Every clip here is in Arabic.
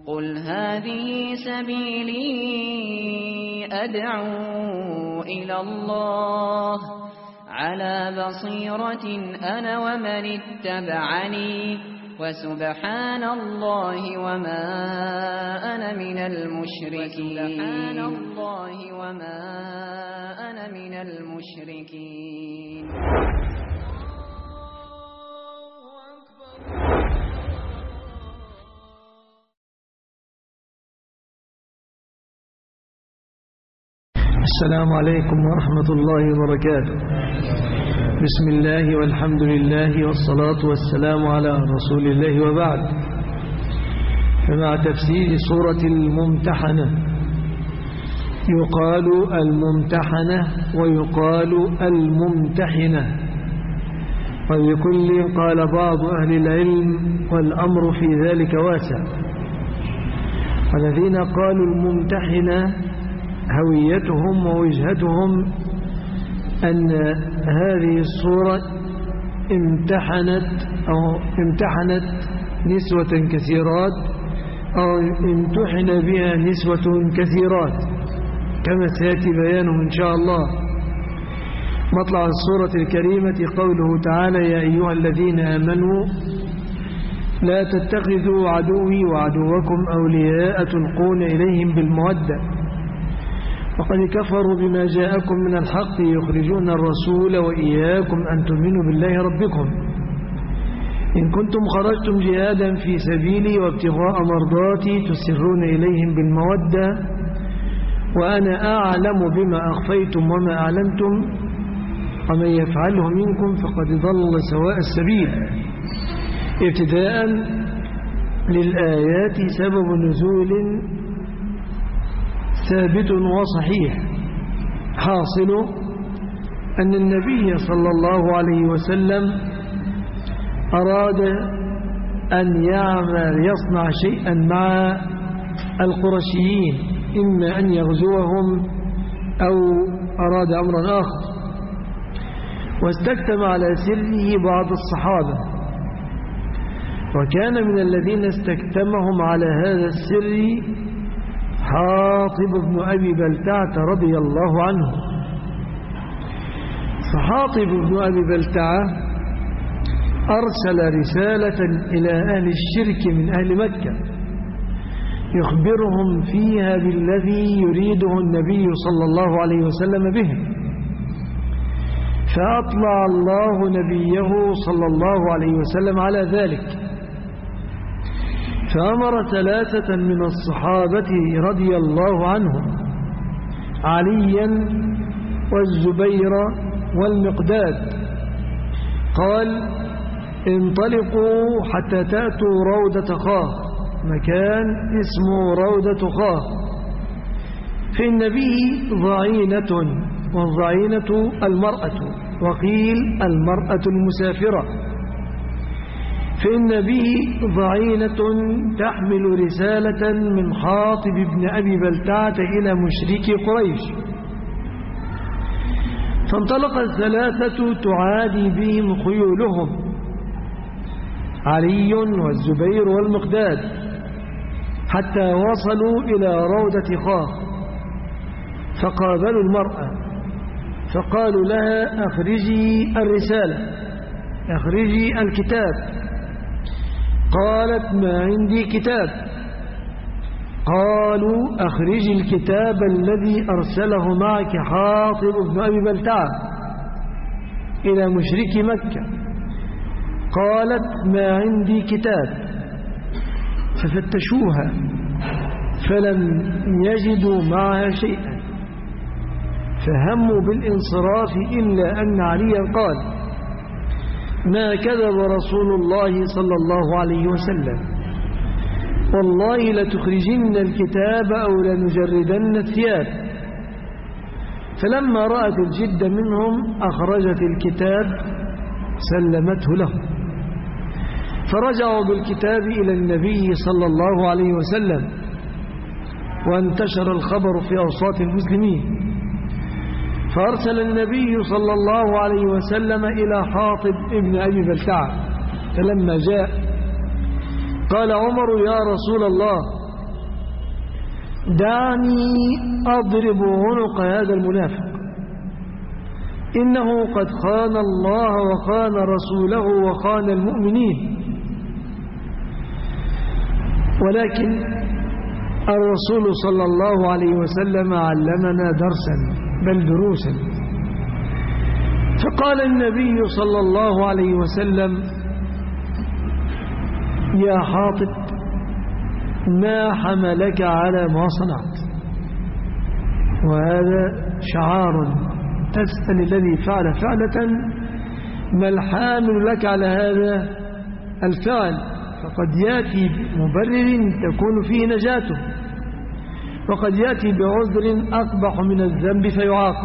قل هذه سبيلي أدعو إلى الله على بصيرة أنا ومن اتبعني وسبحان الله وما أنا من المشركين. السلام عليكم ورحمة الله وبركاته. بسم الله والحمد لله والصلاة والسلام على رسول الله وبعد. فمع تفسير سورة الممتحنة يقال الممتحنة ويقال الممتحنة، وبكل قال بعض أهل العلم والأمر في ذلك واسع. والذين قالوا الممتحنة هويتهم ووجهتهم أن هذه الصورة امتحنت نسوة كثيرات أو امتحن بها نسوة كثيرات، كما سيأتي بيانه إن شاء الله. مطلع السورة الكريمة قوله تعالى: يا أيها الذين آمنوا لا تتخذوا عدوي وعدوكم أولياء تلقون إليهم بالمودة وقد كفروا بما جاءكم من الحق يخرجون الرسول وإياكم أن تؤمنوا بالله ربكم إن كنتم خرجتم جهادا في سبيلي وابتغاء مرضاتي تسرون إليهم بالمودة وأنا أعلم بما أخفيتم وما أعلنتم ومن يفعله منكم فقد ضل سواء السبيل. ابتداء للآيات سبب نزول ثابت وصحيح، حاصل أن النبي صلى الله عليه وسلم أراد أن يصنع شيئا مع القرشيين، إما أن يغزوهم أو أراد أمرا آخر، واستكتم على سره بعض الصحابة، وكان من الذين استكتمهم على هذا السر حاطب بن أبي بلتعة رضي الله عنه. فحاطب بن أبي بلتعة أرسل رسالة إلى أهل الشرك من أهل مكة يخبرهم فيها بالذي يريده النبي صلى الله عليه وسلم بهم، فأطلع الله نبيه صلى الله عليه وسلم على ذلك، فأمر ثلاثة من الصحابة رضي الله عنهم عليا والزبير والمقداد، قال: انطلقوا حتى تأتوا روضة خاخ، مكان اسمه روضة خاخ، فإن به ضعينة، والضعينة المرأة، وقيل المرأة المسافرة، فإن به ضعينة تحمل رسالة من حاطب بن أبي بلتعة إلى مشركي قريش. فانطلق الثلاثة تعادي بهم خيولهم، علي والزبير والمقداد، حتى وصلوا إلى روضة خاخ، فقابلوا المرأة فقالوا لها: أخرجي الرسالة، أخرجي الكتاب. قالت: ما عندي كتاب. قالوا: أخرجي الكتاب الذي أرسله معك حاطب بن أبي بلتعة إلى مشرك مكة. قالت: ما عندي كتاب. ففتشوها فلم يجدوا معها شيئا، فهموا بالانصراف إلا أن عليا قال: ما كذب رسول الله صلى الله عليه وسلم، والله لتخرجن الكتاب أو لنجردن الثياب. فلما رأت الجد منهم أخرجت الكتاب سلمته له، فرجعوا بالكتاب إلى النبي صلى الله عليه وسلم، وانتشر الخبر في أوساط المسلمين، فأرسل النبي صلى الله عليه وسلم إلى حاطب ابن أبي بلتعة. فلما جاء قال عمر: يا رسول الله، دعني أضرب عنق هذا المنافق، إنه قد خان الله وخان رسوله وخان المؤمنين. ولكن الرسول صلى الله عليه وسلم علمنا درسا بل دروسا، فقال النبي صلى الله عليه وسلم: يا حاطب ما حملك على ما صنعت؟ وهذا شعار، تسأل الذي فعل فعلة ما الحامل لك على هذا الفعل، فقد يأتي مبرر تكون فيه نجاته، وقد يأتي بعذر أقبح من الذنب فيعاقب،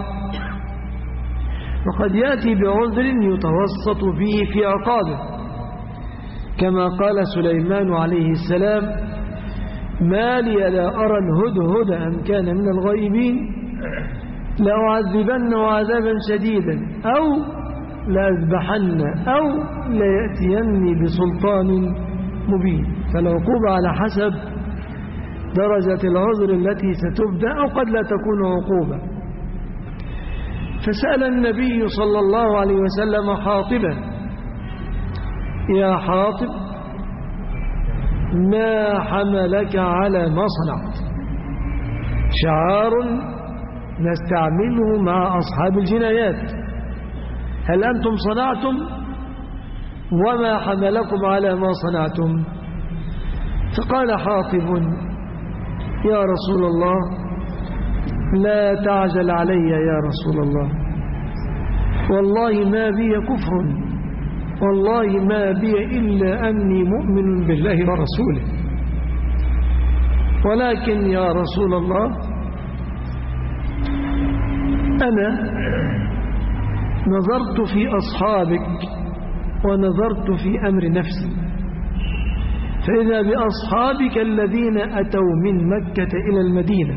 وقد يأتي بعذر يتوسط فيه في عقابه، كما قال سليمان عليه السلام: ما لي لا أرى الهدهد أم كان من الغائبين لأعذبنه عذابا شديدا أو لأذبحن أو ليأتيني بسلطان مبين. فالعقوبة على حسب درجة العذر التي ستبدأ أو قد لا تكون عقوبة. فسأل النبي صلى الله عليه وسلم حاطبا: يا حاطب ما حملك على ما صنعت؟ شعار نستعمله مع أصحاب الجنايات: هل أنتم صنعتم؟ وما حملكم على ما صنعتم؟ فقال حاطب: يا رسول الله لا تعجل علي يا رسول الله، والله ما بي كفر، والله ما بي إلا أني مؤمن بالله ورسوله، ولكن يا رسول الله أنا نظرت في أصحابك ونظرت في أمر نفسي، فإذا بأصحابك الذين أتوا من مكة إلى المدينة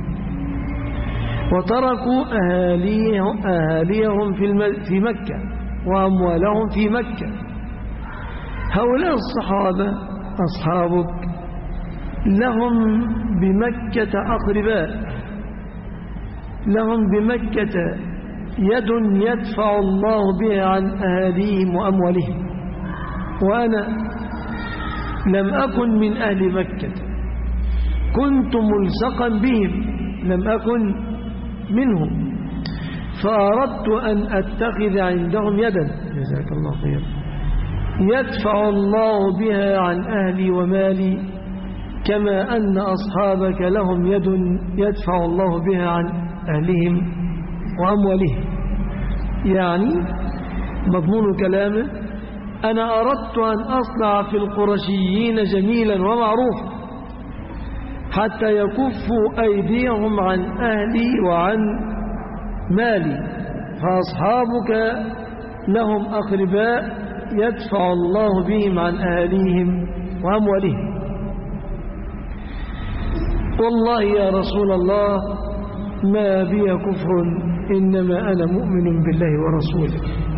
وتركوا أهاليهم في مكة وأموالهم في مكة. هؤلاء الصحابة أصحابك لهم بمكة أقرباء، لهم بمكة يد يدفع الله بها عن أهاليهم وأموالهم، وأنا لم أكن من أهل مكة، كنت ملصقا بهم، لم أكن منهم، فأردت أن أتخذ عندهم يدا، جزاك الله خير، يدفع الله بها عن أهلي ومالي، كما أن أصحابك لهم يد يدفع الله بها عن أهلهم وأموالهم. يعني مضمون كلامه: أنا أردت أن أصنع في القرشيين جميلا ومعروفا حتى يكفوا أيديهم عن أهلي وعن مالي، فأصحابك لهم أقرباء يدفع الله بهم عن أهليهم وأموالهم. والله يا رسول الله ما بي كفر، إنما أنا مؤمن بالله ورسوله.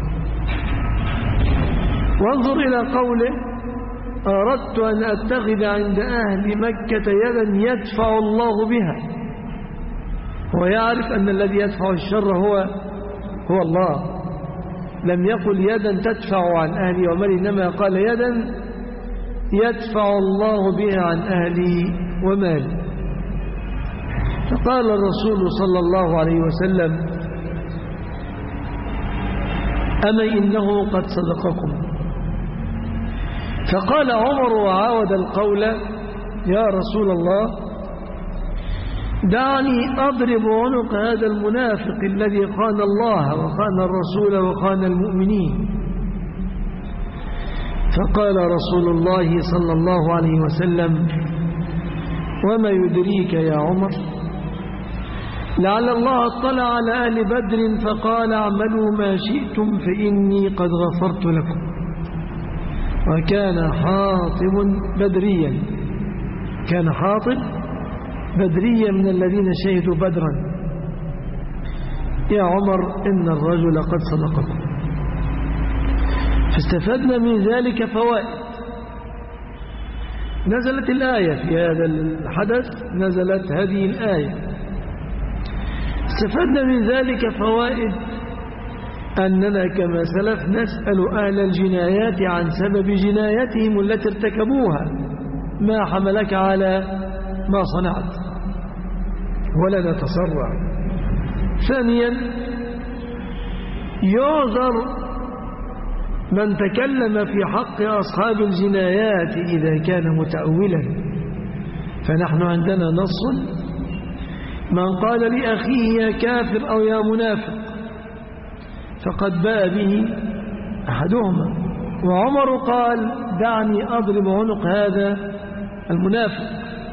وانظر إلى قوله: أردت أن أتخذ عند أهل مكة يدا يدفع الله بها، ويعرف أن الذي يدفع الشر هو الله، لم يقل يدا تدفع عن أهلي ومالي، إنما قال يدا يدفع الله بها عن أهلي ومالي. فقال الرسول صلى الله عليه وسلم: أما إنه قد صدقكم. فقال عمر وعاود القول: يا رسول الله دعني أضرب عنق هذا المنافق الذي خان الله وخان الرسول وخان المؤمنين. فقال رسول الله صلى الله عليه وسلم: وما يدريك يا عمر لعل الله اطلع على أهل بدر فقال اعملوا ما شئتم فإني قد غفرت لكم. وكان حاطب بدريا، كان حاطب بدريا من الذين شهدوا بدرا. يا عمر إن الرجل قد صدقكم. فاستفدنا من ذلك فوائد. نزلت الآية في هذا الحدث، نزلت هذه الآية. استفدنا من ذلك فوائد، أننا كما سلف نسأل أهل الجنايات عن سبب جنايتهم التي ارتكبوها، ما حملك على ما صنعت، ولا نتسرع. ثانيا، يعذر من تكلم في حق أصحاب الجنايات إذا كان متأولا، فنحن عندنا نص: من قال لأخيه يا كافر أو يا منافق فقد باء به أحدهما، وعمر قال: دعني أضرب عنق هذا المنافق.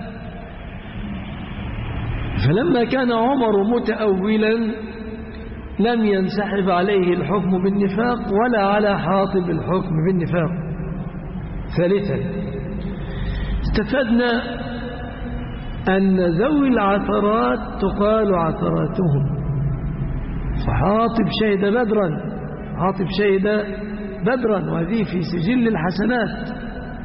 فلما كان عمر متأولا لم ينسحب عليه الحكم بالنفاق ولا على حاطب الحكم بالنفاق. ثالثا، استفدنا أن ذوي العثرات تقال عثراتهم، فحاطب شهد بدرا، حاطب شهد بدرا، وهذه في سجل الحسنات.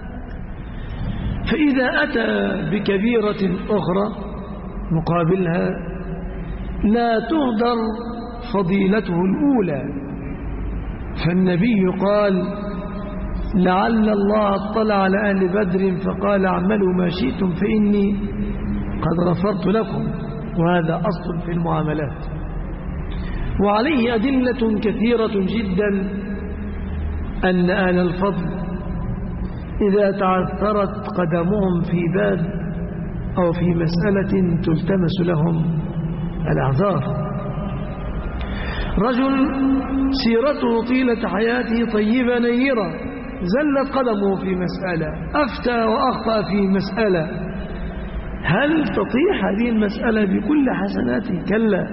فإذا أتى بكبيرة أخرى مقابلها لا تهدر فضيلته الأولى، فالنبي قال: لعل الله اطلع على أهل بدر فقال اعملوا ما شئتم فإني قد غفرت لكم، وهذا أصل في المعاملات. وعليه أدلة كثيرة جدا أن أهل الفضل إذا تعثرت قدمهم في باب أو في مسألة تلتمس لهم الأعذار. رجل سيرته طيلة حياته طيبة نيرة، زلت قدمه في مسألة، أفتى وأخطأ في مسألة، هل تطيح هذه المسألة بكل حسناته؟ كلا،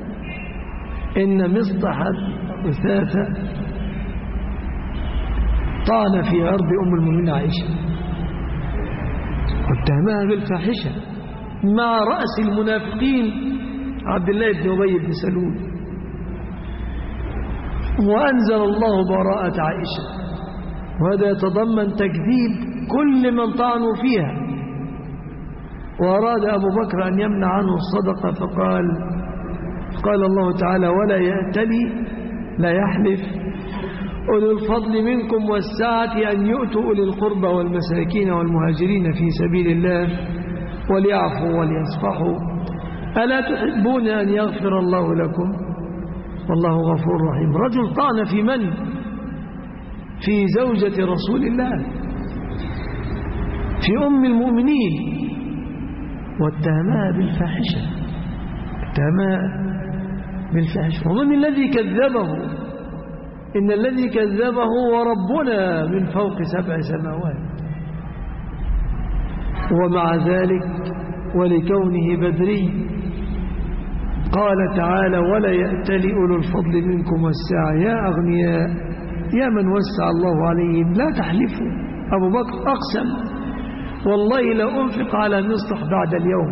إن مصطح أثاثة طعن في عرض أم المؤمنين عائشة واتهمها بالفاحشة مع رأس المنافقين عبد الله بن أبي بن سلول، وأنزل الله براءة عائشة، وهذا يتضمن تكذيب كل من طعنوا فيها. وأراد أبو بكر أن يمنع عنه الصدقة فقال الله تعالى: ولا يأتلي، لا يحلف أولو الفضل منكم والسعة أن يؤتوا أولي القربى والمساكين والمهاجرين في سبيل الله وليعفوا وليصفحوا، ألا تحبون أن يغفر الله لكم والله غفور رحيم. رجل طعن في من؟ في زوجة رسول الله، في أم المؤمنين، واتهمها بالفاحشة، اتهمها بالفاحشة. ومن الذي كذبه؟ إن الذي كذبه هو ربنا من فوق 7 سماوات. ومع ذلك ولكونه بدري قال تعالى: ولا يأتلي أولو الفضل منكم والسعة يا أغنياء يا من وسع الله عليهم لا تحلفوا. أبو بكر أقسم: والله لا أنفق على مصطح بعد اليوم.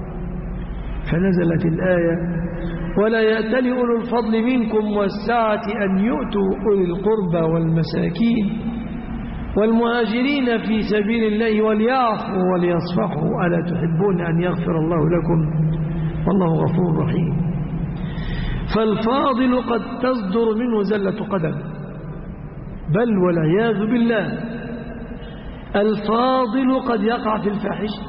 فنزلت الآية: ولا يأتلي أولو الفضل منكم والسعة أن يؤتوا أولي القربى والمساكين والمهاجرين في سبيل الله وليعفوا وليصفحوا، ألا تحبون أن يغفر الله لكم والله غفور رحيم. فالفاضل قد تصدر منه زلة قدم، بل والعياذ بالله الفاضل قد يقع في الفاحشة.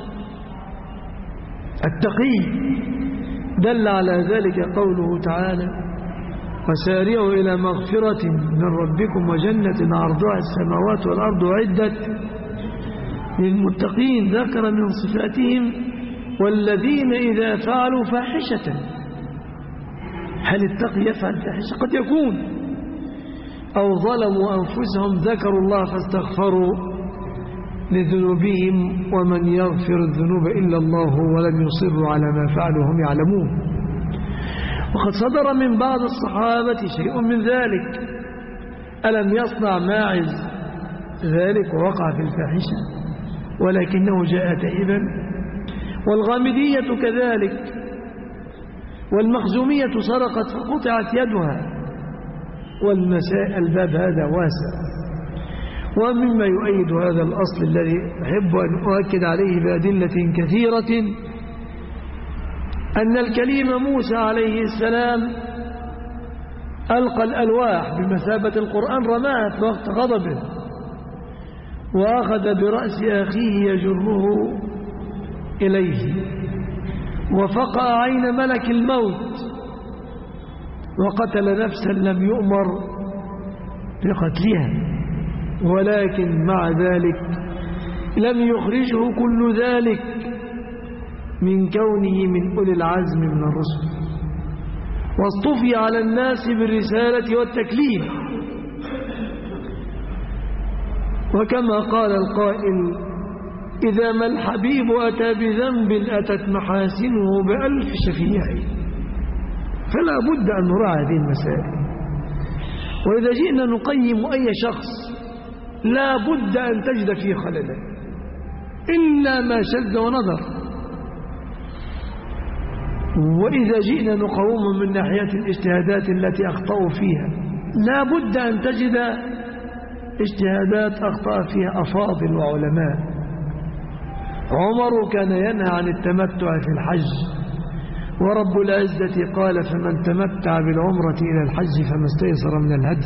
التقي دل على ذلك قوله تعالى: وسارعوا إلى مغفرة من ربكم وجنة عرضها السماوات والأرض أعدت للمتقين. ذكر من صفاتهم: والذين إذا فعلوا فاحشة. هل التقي يفعل فاحشة؟ قد يكون. أو ظلموا أنفسهم ذكروا الله فاستغفروا لذنوبهم ومن يغفر الذنوب إلا الله ولم يصروا على ما فعلوا هم يعلمون. وقد صدر من بعض الصحابة شيء من ذلك. ألم يصنع ماعز ذلك ووقع في الفاحشة ولكنه جاء تائبا؟ والغامدية كذلك، والمخزومية سرقت فقطعت يدها. والمساء الباب هذا واسع. ومما يؤيد هذا الأصل الذي أحب أن أؤكد عليه بأدلة كثيرة أن الكليم موسى عليه السلام ألقى الألواح بمثابة القرآن، رماها في وقت غضبه وأخذ برأس أخيه يجره إليه وفقأ عين ملك الموت وقتل نفسا لم يؤمر بقتلها، ولكن مع ذلك لم يخرجه كل ذلك من كونه من أولي العزم من الرسل، واصطفي على الناس بالرسالة والتكليف. وكما قال القائل: إذا ما الحبيب أتى بذنب أتت محاسنه بألف شفيع. فلا بد أن نراعي هذه المسائل، وإذا جئنا نقيم أي شخص لا بد أن تجد فيه خللا إلا ما شذ ونظر، وإذا جئنا نقوم من ناحية الاجتهادات التي أخطأوا فيها لا بد أن تجد اجتهادات أخطأ فيها أفاضل وعلماء. عمر كان ينهى عن التمتع في الحج، ورب العزة قال: فمن تمتع بالعمرة إلى الحج فما استيسر من الهدي.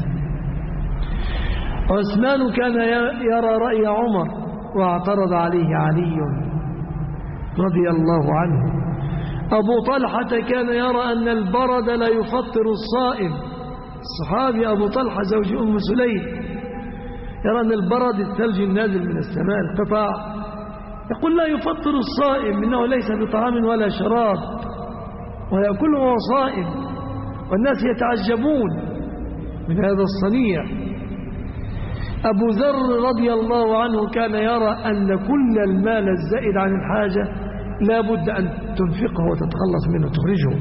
عثمان كان يرى رأي عمر واعترض عليه علي رضي الله عنه. أبو طلحة كان يرى أن البرد لا يفطر الصائم. الصحابي أبو طلحة زوج أم سليم يرى أن البرد الثلج النازل من السماء القطع يقول لا يفطر الصائم، إنه ليس بطعام ولا شراب ويأكله وهو صائم، والناس يتعجبون من هذا الصنيع. أبو ذر رضي الله عنه كان يرى أن كل المال الزائد عن الحاجة لا بد أن تنفقه وتتخلص منه تخرجه.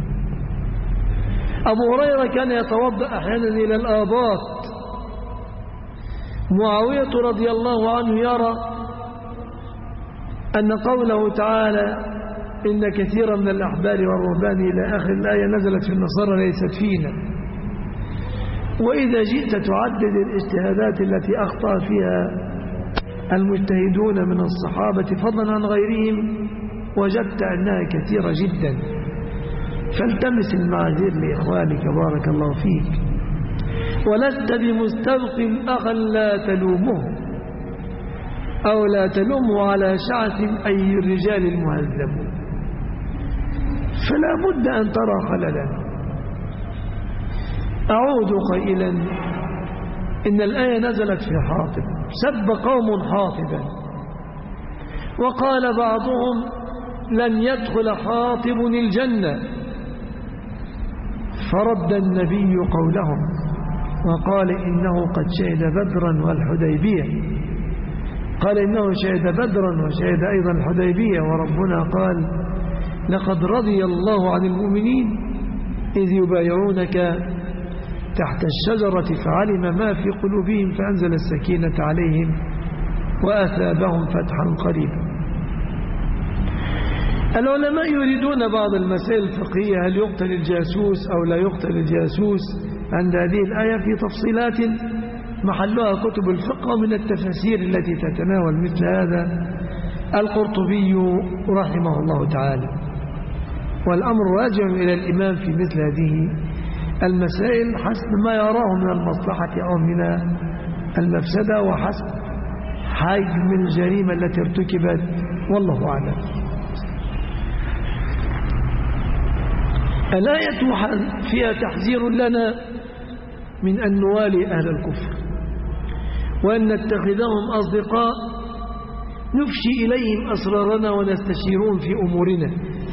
أبو هريرة كان يتوضأ أحيانا إلى الآباط. معاوية رضي الله عنه يرى أن قوله تعالى: إن كثيرا من الأحبار والرهبان إلى آخر الآية نزلت في النصارى ليست فينا. وإذا جئت تعدد الاجتهادات التي أخطأ فيها المجتهدون من الصحابة فضلا عن غيرهم وجدت أنها كثيرة جدا، فالتمس المعاذير لإخوانك بارك الله فيك، ولست بمستبق أخا لا تلومه أو لا تلومه على شعث أي الرجال المهذب، فلا بد أن ترى خللا. أعود قائلا: إن الآية نزلت في حاطب، سب قوم حاطبا، وقال بعضهم: لن يدخل حاطب الجنة، فرد النبي قولهم وقال: إنه قد شهد بدرا والحديبية. قال: إنه شهد بدرا وشهد أيضا الحديبية، وربنا قال: لقد رضي الله عن المؤمنين إذ يبايعونك تحت الشجرة فعلم ما في قلوبهم فأنزل السكينة عليهم وأثابهم فتحا قريبا. العلماء يريدون بعض المسائل الفقهية: هل يقتل الجاسوس أو لا يقتل الجاسوس؟ عند هذه الآية في تفصيلات محلها كتب الفقه من التفاسير التي تتناول مثل هذا القرطبي رحمه الله تعالى. والأمر راجع إلى الإمام في مثل هذه المسائل حسب ما يراه من المصلحة أو من المفسدة وحسب حجم الجريمة التي ارتكبت، والله أعلم. الآية فيها تحذير لنا من أن نوالي أهل الكفر وأن نتخذهم أصدقاء نفشي إليهم أسرارنا ونستشيرون في أمورنا،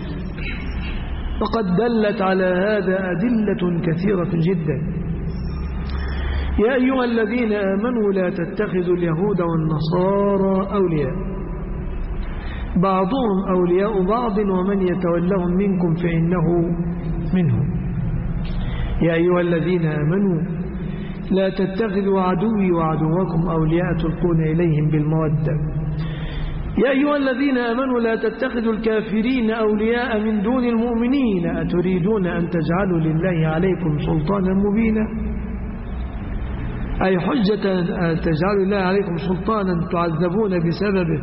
وقد دلت على هذا أدلة كثيرة جدا. يا أيها الذين آمنوا لا تتخذوا اليهود والنصارى أولياء بعضهم أولياء بعض ومن يتولهم منكم فإنه منهم. يا أيها الذين آمنوا لا تتخذوا عدوي وعدوكم أولياء تلقون إليهم بالمودة. يا أيها الذين آمنوا لا تتخذوا الكافرين أولياء من دون المؤمنين أتريدون أن تجعلوا لله عليكم سلطانا مبينا. أي حجة تجعل الله عليكم سلطانا تعذبون بسببه.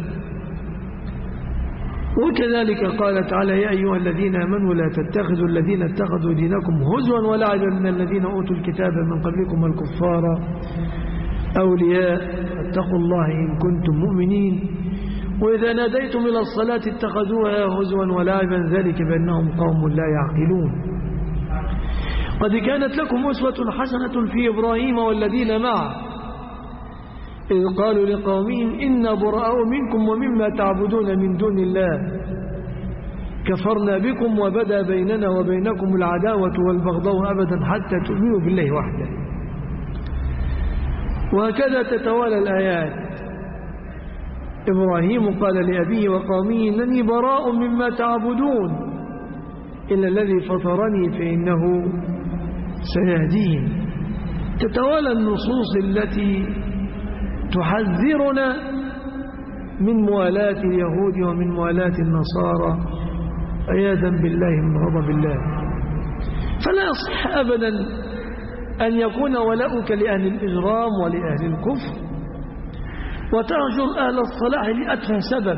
وكذلك قال تعالى يا أيها الذين آمنوا لا تتخذوا الذين اتخذوا دينكم هزوا ولعبا من الذين أوتوا الكتاب من قبلكم والكفار أولياء فاتقوا الله إن كنتم مؤمنين وإذا ناديتم إلى الصلاة اتخذوها هزوا ولعبا ذلك بأنهم قوم لا يعقلون. قد كانت لكم أسوة حسنة في إبراهيم والذين معه إذ قالوا لقومهم إنا براء منكم ومما تعبدون من دون الله كفرنا بكم وبدا بيننا وبينكم العداوة والبغضاء أبدا حتى تؤمنوا بالله وحده. وهكذا تتوالى الآيات. إبراهيم قال لأبيه وقومه إنني براء مما تعبدون إلا الذي فطرني فإنه سيهدين. تتوالى النصوص التي تحذرنا من موالاة اليهود ومن موالاة النصارى عياذا بالله من غضب الله. فلا يصح أبدا أن يكون ولاؤك لأهل الإجرام ولأهل الكفر وتهجر أهل الصلاح لأتفه سبب.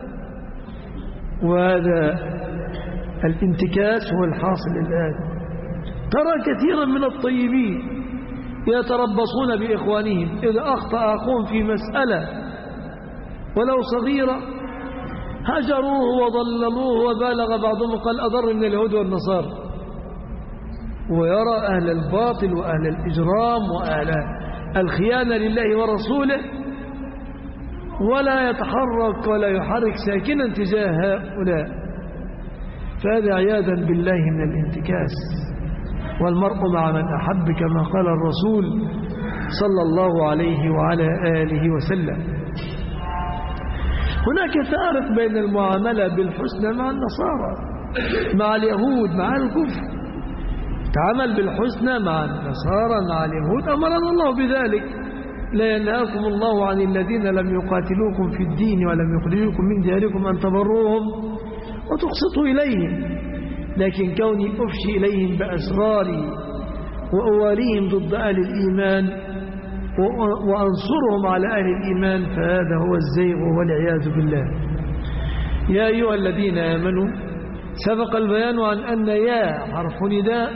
وهذا الانتكاس هو الحاصل الآن. ترى كثيرا من الطيبين يتربصون بإخوانهم إذا أخطأ أخوهم في مسألة ولو صغيرة هجروه وضللوه وبالغ بعضهم قال أضر من اليهود والنصارى. ويرى أهل الباطل وأهل الإجرام وأهل الخيانة لله ورسوله ولا يتحرك ولا يحرك ساكنا تجاه هؤلاء. فهذا عياذا بالله من الانتكاس. والمرء مع من أحب كما قال الرسول صلى الله عليه وعلى آله وسلم. هناك فارق بين المعاملة بالحسنى مع النصارى مع اليهود مع الكفر. تعامل بالحسنى مع النصارى مع اليهود أمرنا الله بذلك. لا ينهاكم الله عن الذين لم يقاتلوكم في الدين ولم يخرجوكم من دياركم أن تبروهم وتقسطوا إليهم. لكن كوني أفشي إليهم بأسراري وأواليهم ضد أهل الإيمان وأنصرهم على أهل الإيمان فهذا هو الزيغ والعياذ بالله. يا أيها الذين آمنوا سبق البيان عن أن يا حرف نداء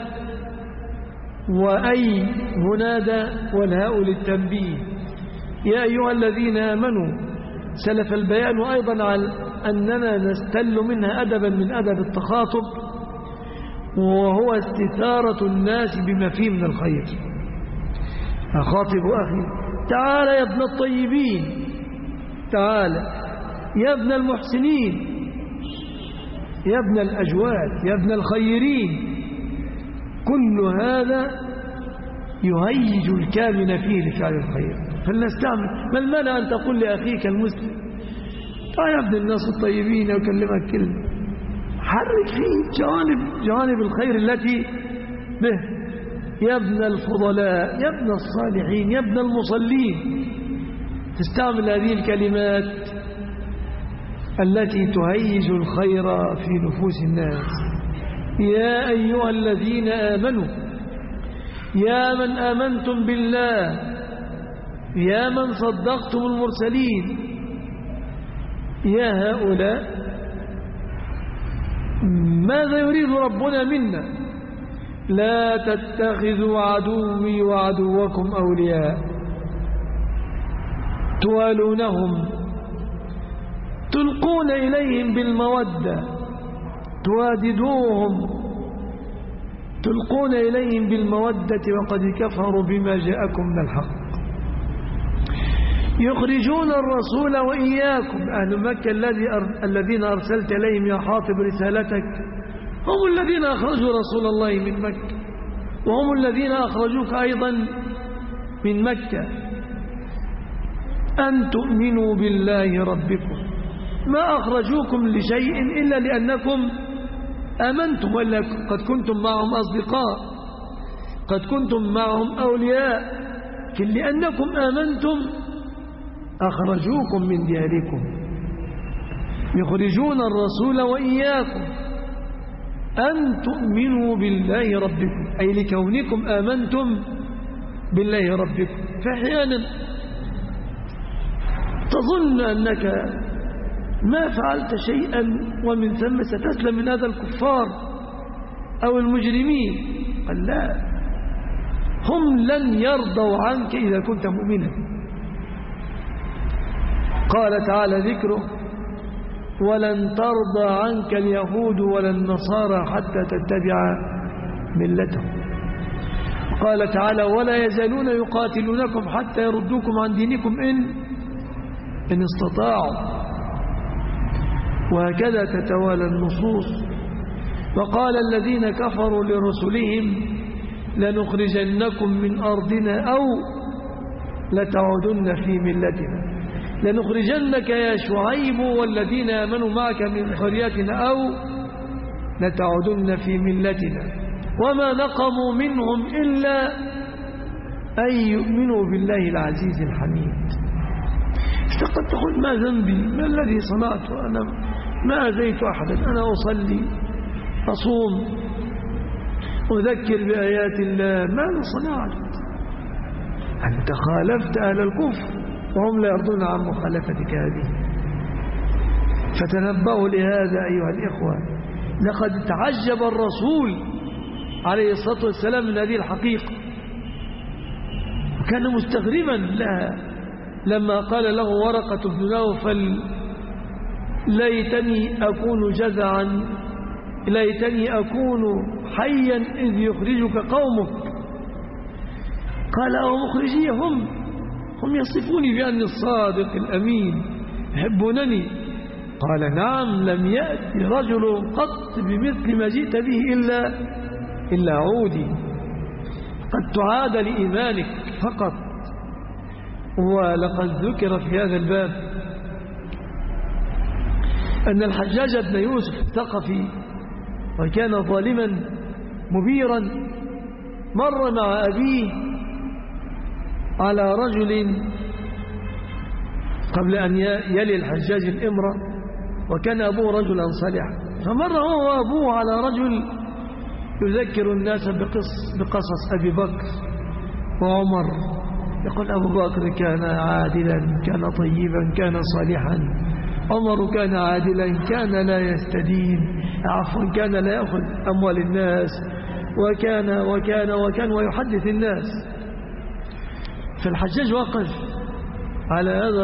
وأي منادى والهاء للتنبيه. يا أيها الذين آمنوا سلف البيان أيضا عن أننا نستل منها أدبا من أدب التخاطب وهو استثارة الناس بما فيه من الخير. أخاطب أخي تعال يا ابن الطيبين تعال يا ابن المحسنين يا ابن الأجواد يا ابن الخيرين. كل هذا يهيج الكامن فيه لفعل الخير. فلنستعمل. ما المانع أن تقول لأخيك المسلم تعال يا ابن الناس الطيبين وكلمك كلمة. حرك فيه جوانب الخير التي به. يا ابن الفضلاء يا ابن الصالحين يا ابن المصلين. تستعمل هذه الكلمات التي تهيج الخير في نفوس الناس. يا أيها الذين آمنوا يا من آمنتم بالله يا من صدقتم المرسلين. يا هؤلاء ماذا يريد ربنا منا؟ لا تتخذوا عدوي وعدوكم أولياء توالونهم تلقون إليهم بالمودة تواددوهم تلقون إليهم بالمودة وقد كفروا بما جاءكم من الحق يخرجون الرسول وإياكم. أهل مكة الذين أرسلت إليهم يا حاطب رسالتك هم الذين أخرجوا رسول الله من مكة وهم الذين أخرجوك أيضا من مكة. أن تؤمنوا بالله ربكم. ما أخرجوكم لشيء إلا لأنكم آمنتم ولا قد كنتم معهم أصدقاء قد كنتم معهم أولياء لأنكم آمنتم أخرجوكم من دياركم. يخرجون الرسول وإياكم أن تؤمنوا بالله ربكم أي لكونكم آمنتم بالله ربكم فأحيانا تظن أنك ما فعلت شيئا ومن ثم ستسلم من هذا الكفار أو المجرمين. قال لا، هم لن يرضوا عنك إذا كنت مؤمنا. قال تعالى ذكره: ولن ترضى عنك اليهود ولا النصارى حتى تتبع ملتهم. قال تعالى: ولا يزالون يقاتلونكم حتى يردوكم عن دينكم إن استطاعوا. وهكذا تتوالى النصوص. وقال الذين كفروا لرسلهم: لنخرجنكم من أرضنا أو لتعودن في ملتنا. لنخرجنك يا شعيب والذين آمنوا معك من قريتنا أو لتعودن في ملتنا. وما نقموا منهم إلا أن يؤمنوا بالله العزيز الحميد. قد تقول: ما ذنبي؟ ما الذي صنعته؟ أنا ما أذيت أحدا، أنا أصلي أصوم أذكر بآيات الله، ماذا صنعت؟ أنت خالفت أهل الكفر وهم لا يرضون عن مخالفتك هذه. فتنبأوا لهذا أيها الإخوة. لقد تعجب الرسول عليه الصلاة والسلام من هذه الحقيقة، وكان مستغربا لها لما قال له ورقة بن نوفل: ليتني أكون جزعا، ليتني أكون حيا إذ يخرجك قومك. قال: أو مخرجي؟ هم يصفوني بأني الصادق الأمين، يحبونني. قال: نعم، لم يأتي رجل قط بمثل ما جئت به إلا عودي. قد تعاد لإيمانك فقط. ولقد ذكر في هذا الباب أن الحجاج بن يوسف الثقفي، وكان ظالما مبيرا، مر مع أبيه على رجل قبل أن يلي الحجاج الإمرة، وكان أبوه رجلا صالحا. فمر هو وأبوه على رجل يذكر الناس بقصص أبي بكر وعمر. يقول: أبو بكر كان عادلا، كان طيبا، كان صالحا. عمر كان عادلا، كان لا يستدين، عفوا كان لا يأخذ أموال الناس، وكان ويحدث الناس. فالحجاج وقف على هذا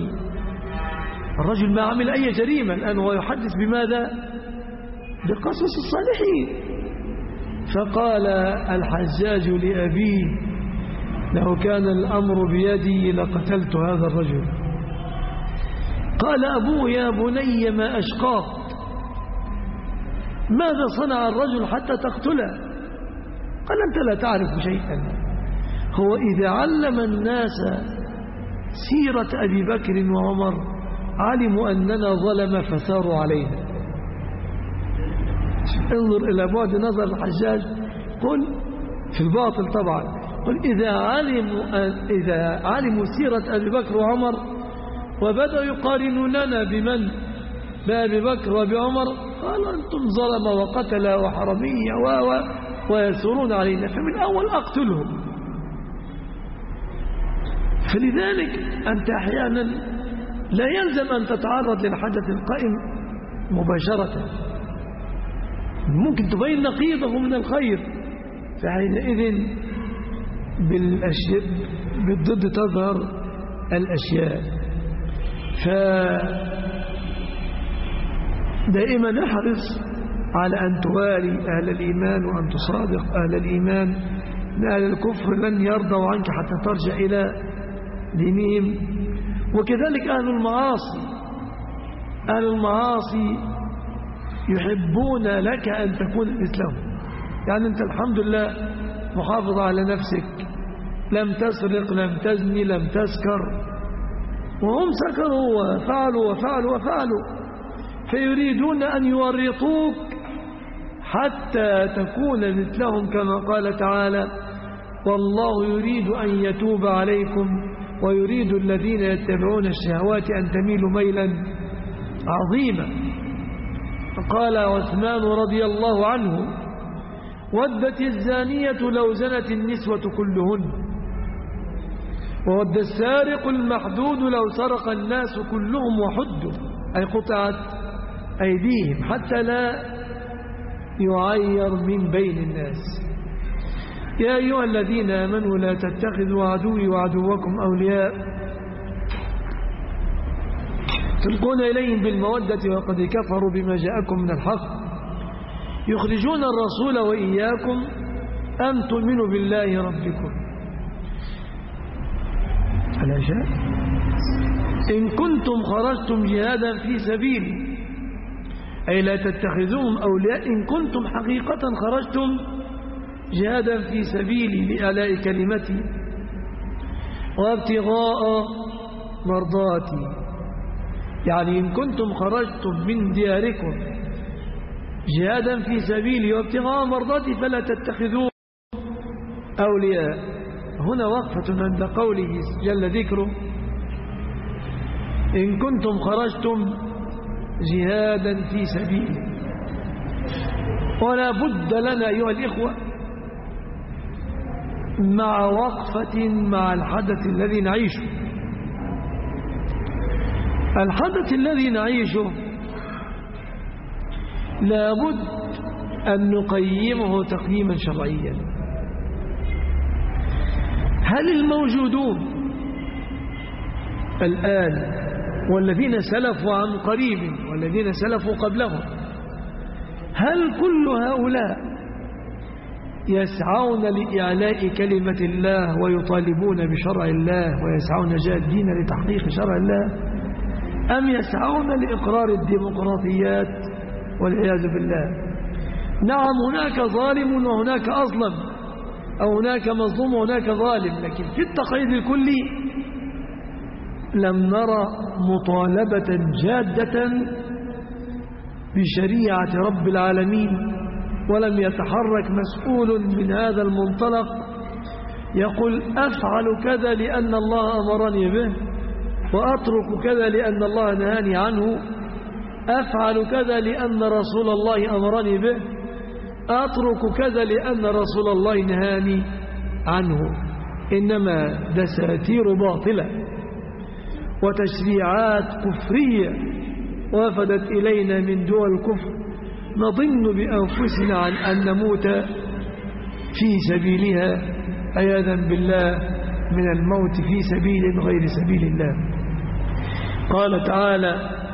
الرجل ما عمل أي جريمة الآن، وهو يحدث بماذا؟ بقصص الصالحين. فقال الحجاج لأبيه: لو كان الأمر بيدي لقتلت هذا الرجل. قال أبوه: يا بني ما أشقاك، ماذا صنع الرجل حتى تقتله؟ قال: أنت لا تعرف شيئا. هو إذا علم الناس سيرة أبي بكر وعمر علموا أننا ظلم فثاروا علينا. انظر إلى بعد نظر الحجاج. قل في الباطل طبعا. قل إذا علموا سيرة أبي بكر وعمر وبدأوا يقارنوننا بمن؟ بأبي بكر وبعمر، قال: أنتم ظلم وقتل وحرمية ويثورون علينا، فمن أول أقتلهم. فلذلك أنت أحيانا لا يلزم أن تتعرض للحدث القائم مباشرة، ممكن تبين نقيضه من الخير، فحينئذ بالضد تظهر الأشياء. فدائما نحرص على أن توالي أهل الإيمان وأن تصادق أهل الإيمان. أهل الكفر لن يرضوا عنك حتى ترجع إلى دينهم. وكذلك أهل المعاصي يحبون لك أن تكون مثلهم. يعني أنت الحمد لله محافظ على نفسك، لم تسرق، لم تزني، لم تسكر، وهم سكروا وفعلوا، فيريدون أن يورطوك حتى تكون مثلهم، كما قال تعالى: والله يريد أن يتوب عليكم ويريد الذين يتبعون الشهوات أن تميلوا ميلا عظيما. فقال عثمان رضي الله عنه: ودت الزانية لو زنت النسوة كلهن. وود السارق المحدود لو سرق الناس كلهم وحدوا، أي قطعت أيديهم حتى لا يعير من بين الناس. يا أيها الذين آمنوا لا تتخذوا عدوي وعدوكم أولياء تلقون إليهم بالمودة وقد كفروا بما جاءكم من الحق يخرجون الرسول وإياكم أن تؤمنوا بالله ربكم. العشاء إن كنتم خرجتم جهادا في سبيلي، أي لا تتخذوهم أولياء إن كنتم حقيقة خرجتم جهادا في سبيلي لإعلاء كلمتي وابتغاء مرضاتي. يعني إن كنتم خرجتم من دياركم جهادا في سبيلي وابتغاء مرضاتي فلا تتخذوا أولياء. هنا وقفة عند قوله جل ذكره إن كنتم خرجتم جهادا في سبيلي. ولا بد لنا أيها الإخوة مع وقفة مع الحدث الذي نعيشه. الحدث الذي نعيشه لابد أن نقيمه تقييما شرعيا. هل الموجودون الآن والذين سلفوا عن قريب والذين سلفوا قبلهم، هل كل هؤلاء يسعون لإعلاء كلمة الله ويطالبون بشرع الله ويسعون جادين لتحقيق شرع الله، أم يسعون لإقرار الديمقراطيات والعياذ بالله؟ نعم هناك ظالم وهناك أظلم، أو هناك مظلوم وهناك ظالم، لكن في التقييد الكلي لم نرى مطالبة جادة بشريعة رب العالمين، ولم يتحرك مسؤول من هذا المنطلق يقول أفعل كذا لأن الله أمرني به وأترك كذا لأن الله نهاني عنه، أفعل كذا لأن رسول الله أمرني به، أترك كذا لأن رسول الله نهاني عنه. إنما دساتير باطلة وتشريعات كفرية وفدت إلينا من دول الكفر نظن بأنفسنا عن أن نموت في سبيلها عياذا بالله من الموت في سبيل غير سبيل الله. قال تعالى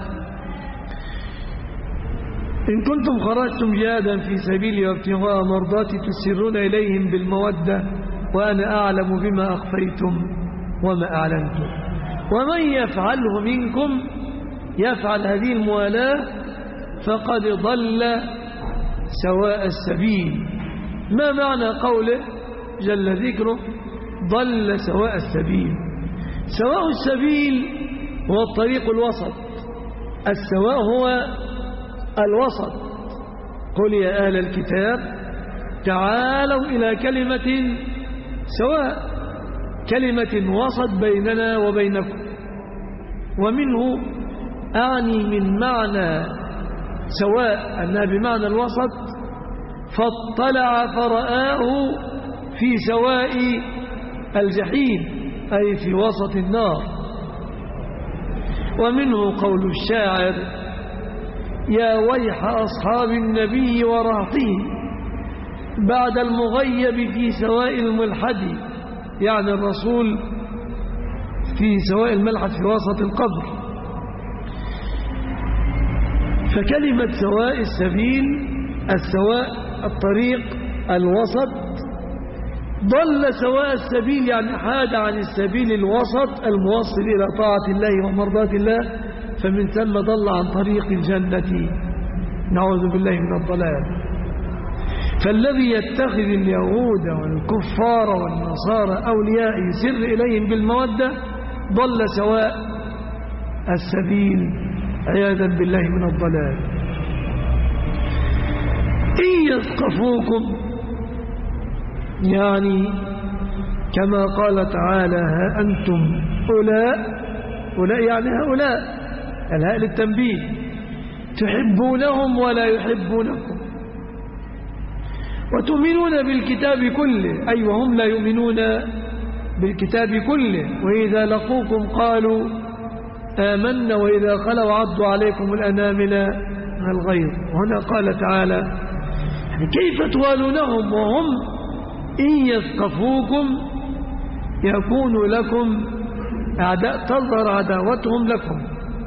إن كنتم خرجتم جهادا في سبيلي وابتغاء مرضاتي تسرون إليهم بالمودة وأنا أعلم بما أخفيتم وما أعلنتم ومن يفعله منكم يفعل هذه الموالاة فقد ضل سواء السبيل. ما معنى قوله جل ذكره ضل سواء السبيل؟ سواء السبيل هو الطريق الوسط، السواء هو الوسط. قل يا أهل الكتاب تعالوا إلى كلمة سواء، كلمة وسط بيننا وبينكم. ومنه أعني من معنى سواء أنها بمعنى الوسط، فاطلع فرآه في سواء الجحيم أي في وسط النار. ومنه قول الشاعر يا ويح أصحاب النبي ورهطه بعد المغيب في سواء الملحد، يعني الرسول في سواء الملحد في وسط القبر. فكلمة سواء السبيل السواء الطريق الوسط، ضل سواء السبيل يعني حاد عن السبيل الوسط الموصل إلى طاعة الله ومرضاة الله، فمن ثم ضل عن طريق الجنة، نعوذ بالله من الضلال. فالذي يتخذ اليهود والكفار والنصارى أولياء يسر إليهم بالمودة ضل سواء السبيل عياذا بالله من الضلال. إن يثقفوكم يعني كما قال تعالى ها أنتم أولاء يعني هؤلاء، الهاء للتنبيه، تحبونهم ولا يحبونكم وتؤمنون بالكتاب كله، أي وهم لا يؤمنون بالكتاب كله، وإذا لقوكم قالوا آمنا وإذا خلوا عضوا عليكم الأنامل من الغيظ. وهنا قال تعالى يعني كيف توالونهم وهم إن يثقفوكم يكونوا لكم أعداء، تظهر عداوتهم لكم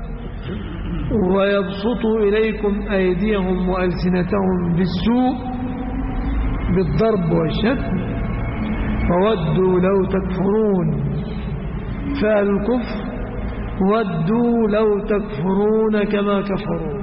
ويبسطوا إليكم أيديهم وألسنتهم بالسوء بالضرب والشتم وودوا لو تكفرون. فالكفر ودوا لو تكفرون كما كفروا،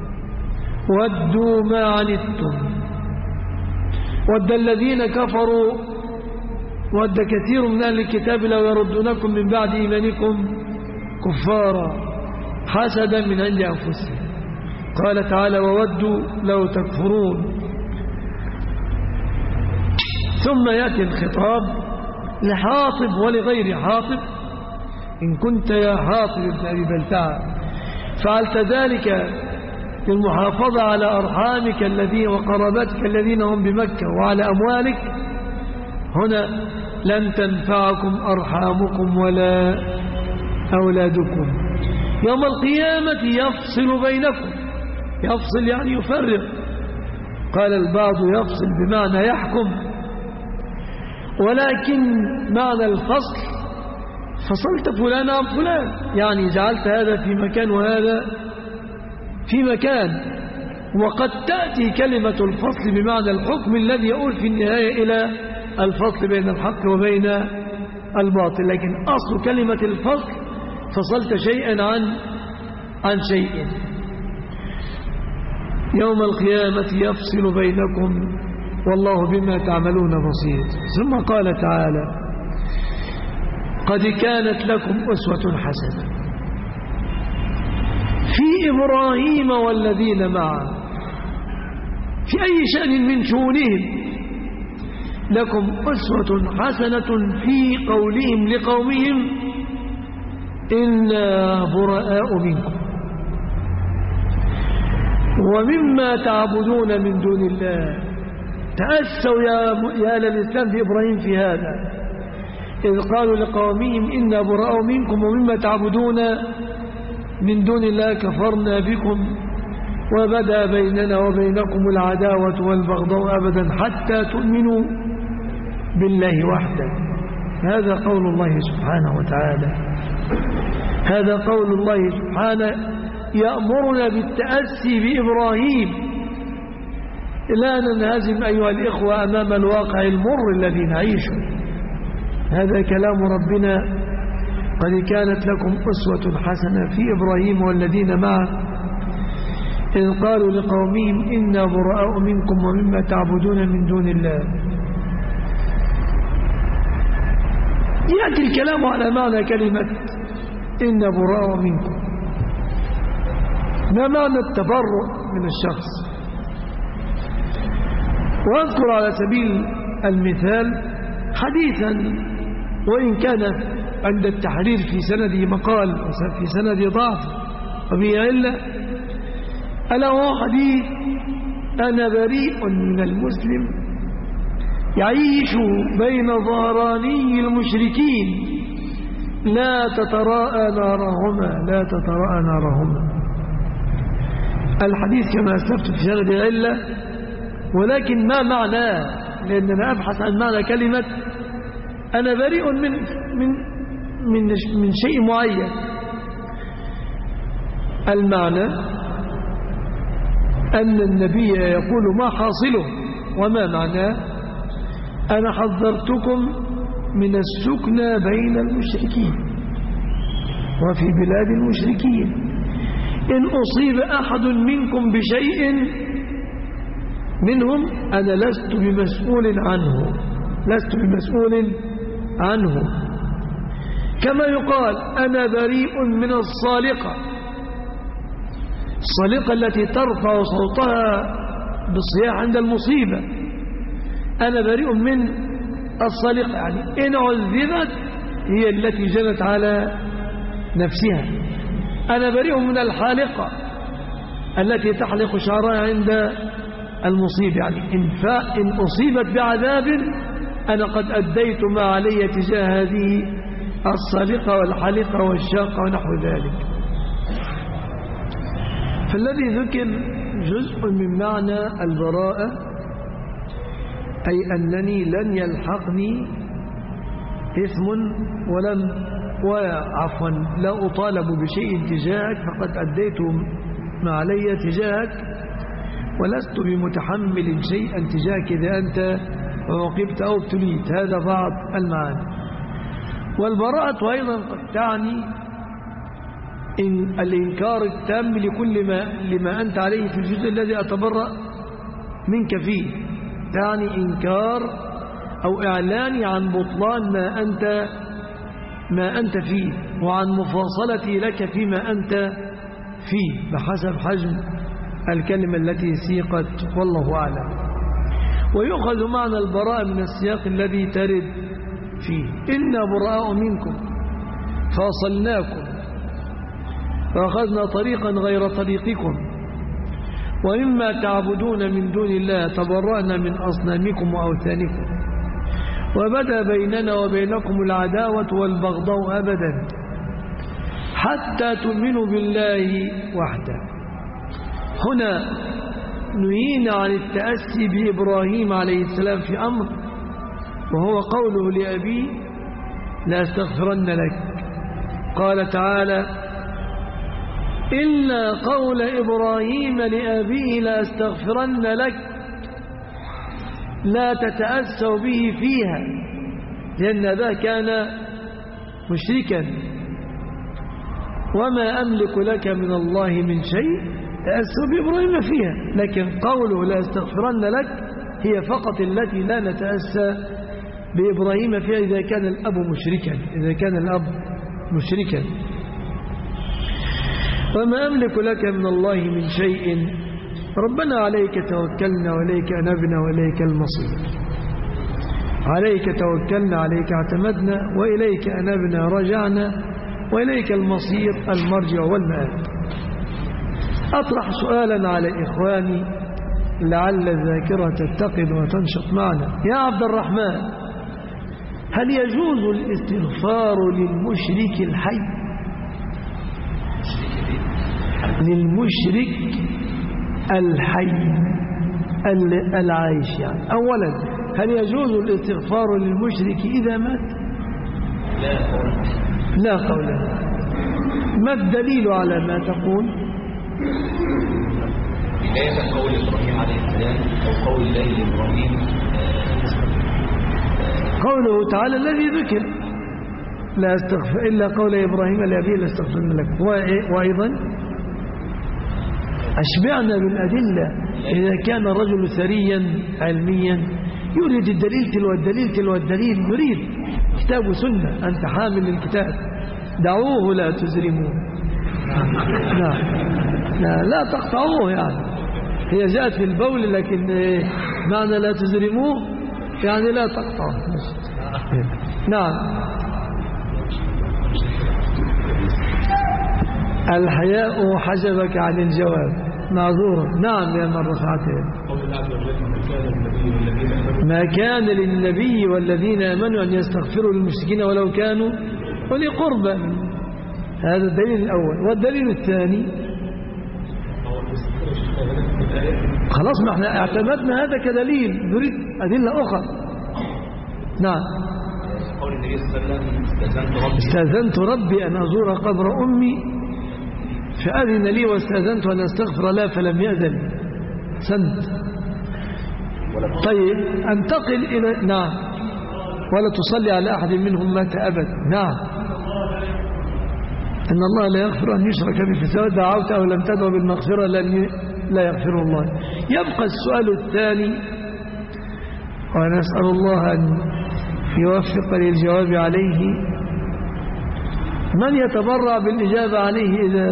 ودوا ما عنتم، ود الذين كفروا، ود كثير من أهل الكتاب لو يردونكم من بعد إيمانكم كفارا حسدا من عند أنفسهم. قال تعالى وودوا لو تكفرون. ثم يأتي الخطاب لحاطب ولغير حاطب: إن كنت يا حاطب بن أبي بلتعة فعلت ذلك للمحافظة على أرحامك الذين وقرابتك الذين هم بمكة وعلى أموالك، هنا لن تنفعكم أرحامكم ولا أولادكم. يوم القيامة يفصل بينكم. يفصل يعني يفرق. قال البعض يفصل بمعنى يحكم، ولكن معنى الفصل فصلت فلان عن فلان، يعني جعلت هذا في مكان وهذا في مكان. وقد تأتي كلمة الفصل بمعنى الحكم الذي يؤول في النهاية إلى الفصل بين الحق وبين الباطل، لكن أصل كلمة الفصل فصلت شيئا عن شيء. يوم القيامة يفصل بينكم والله بما تعملون بصير. ثم قال تعالى قد كانت لكم أسوة حسنة في إبراهيم والذين معه في أي شأن من شؤونهم، لكم أسوة حسنة في قولهم لقومهم إنا براء منكم ومما تعبدون من دون الله. تأسوا يا أهل الإسلام بإبراهيم في هذا، إذ قالوا لقومهم إنا براء منكم ومما تعبدون من دون الله كفرنا بكم وبدأ بيننا وبينكم العداوة والبغضاء أبدا حتى تؤمنوا بالله وحده. هذا قول الله سبحانه وتعالى، هذا قول الله سبحانه يأمرنا بالتأسي بإبراهيم. لا ننهزم أيها الإخوة أمام الواقع المر الذي نعيشه. هذا كلام ربنا قد كانت لكم أسوة حسنة في إبراهيم والذين معه إذ قالوا لقومهم إنا براء منكم ومما تعبدون من دون الله. يأتي الكلام على معنى كلمة إنا براء منكم. ما معنى التبرؤ من الشخص؟ وأذكر على سبيل المثال حديثا وإن كان عند التحرير في سنده مقال في سنده ضعف وفيه علة، ألا هو حديث أنا بريء من المسلم يعيش بين ظهراني المشركين لا تتراءى نارهما. الحديث كما أسلفت في سنده علة، ولكن ما معناه؟ لأننا أبحث عن معنى كلمة أنا بريء من شيء معين. المعنى أن النبي يقول ما حاصله وما معناه: أنا حذرتكم من السكنى بين المشركين وفي بلاد المشركين، إن أصيب أحد منكم بشيء منهم أنا لست بمسؤول عنه. كما يقال أنا بريء من الصالقة التي ترفع صوتها بالصياح عند المصيبة. أنا بريء من الصالقة يعني إن عذبت هي التي جنت على نفسها. أنا بريء من الحالقة التي تحلق شعرها عند المصيبة، يعني إن أصيبت بعذاب أنا قد أديت ما علي تجاه هذه الصالقة والحالقة والشاقة ونحو ذلك. فالذي ذكر جزء من معنى البراءة، أي أنني لن يلحقني إثم وعفوا لا أطالب بشيء تجاهك، فقد أديت ما علي تجاهك ولست بمتحمل شيئا تجاهك إذا أنت عوقبت أو ابتليت. هذا بعض المعاني. والبراءة أيضا قد تعني إن الإنكار التام لما أنت عليه في الجزء الذي أتبرأ منك فيه، تعني إنكار أو إعلاني عن بطلان ما أنت فيه، وعن مفاصلتي لك فيما أنت فيه بحسب حجم الكلمة التي سيقت، والله أعلم. ويؤخذ معنى البراءة من السياق الذي ترد فيه: إنا براء منكم فاصلناكم فأخذنا طريقا غير طريقكم ومما تعبدون من دون الله تبرأنا من أصنامكم وأوثانكم وبدأ بيننا وبينكم العداوة والبغضاء أبدا حتى تؤمنوا بالله وحده. هنا نهينا عن التأسي بإبراهيم عليه السلام في أمر، وهو قوله لأبيه: لا استغفرن لك. قال تعالى: إلا قول إبراهيم لأبيه لا استغفرن لك، لا تتأسوا به فيها، لأن ذا كان مشركا وما أملك لك من الله من شيء، تأسوا بإبراهيم فيها. لكن قوله لا استغفرن لك هي فقط التي لا نتأسى بإبراهيم فيها إذا كان الأب مشركا. وما أملك لك من الله من شيء، ربنا عليك توكلنا وإليك أنبنا وإليك المصير. عليك توكلنا، عليك اعتمدنا، وإليك أنبنا رجعنا، وإليك المصير المرجع والمآب. أطرح سؤالا على إخواني لعل الذاكرة تتقن وتنشط معنا. يا عبد الرحمن، هل يجوز الاستغفار للمشرك الحي؟ للمشرك الحي العايش يعني. أولا، هل يجوز الاستغفار للمشرك إذا مات؟ لا قولا. ما الدليل على ما تقول؟ بداية قول إبراهيم عليه السلام أو قول الله لإبراهيم، قوله تعالى الذي ذكر: لا استغفر إلا قول إبراهيم لأبيه لا استغفرن لك. وأيضا أشبعنا بالأدلة. إذا كان الرجل ثريا علميا يريد الدليل تلو الدليل، يريد كتاب وسنة. أنت حامل الكتاب، دعوه لا تزرموه. لا تقطعوه يعني. هي جاءت في البول، لكن معنى لا تزرموه يعني لا تقطعوه. نعم. الحياء حجبك عن الجواب، معذورا. نعم يا من رفعته. ما كان للنبي والذين آمنوا أن يستغفروا للمشركين ولو كانوا أولي قربى. هذا الدليل الأول. والدليل الثاني، خلاص ما احنا اعتمدنا هذا كدليل، نريد أدلة أخرى. نعم. قول النبي صلى الله عليه وسلم: استأذنت ربي أن أزور قبر أمي فأذن لي، واستأذنت أن أستغفر له فلم يأذن. سند. طيب أنتقل إلى نعم. ولا تصلي على أحد منهم مات أبدا. نعم. إن الله لا يغفر أن يشرك به، فسواء دعوت أو لم تدعو بالمغفرة لا يغفر الله. يبقى السؤال الثاني، ونسأل الله أن يوفق للجواب عليه: من يتبرع بالإجابة عليه إذا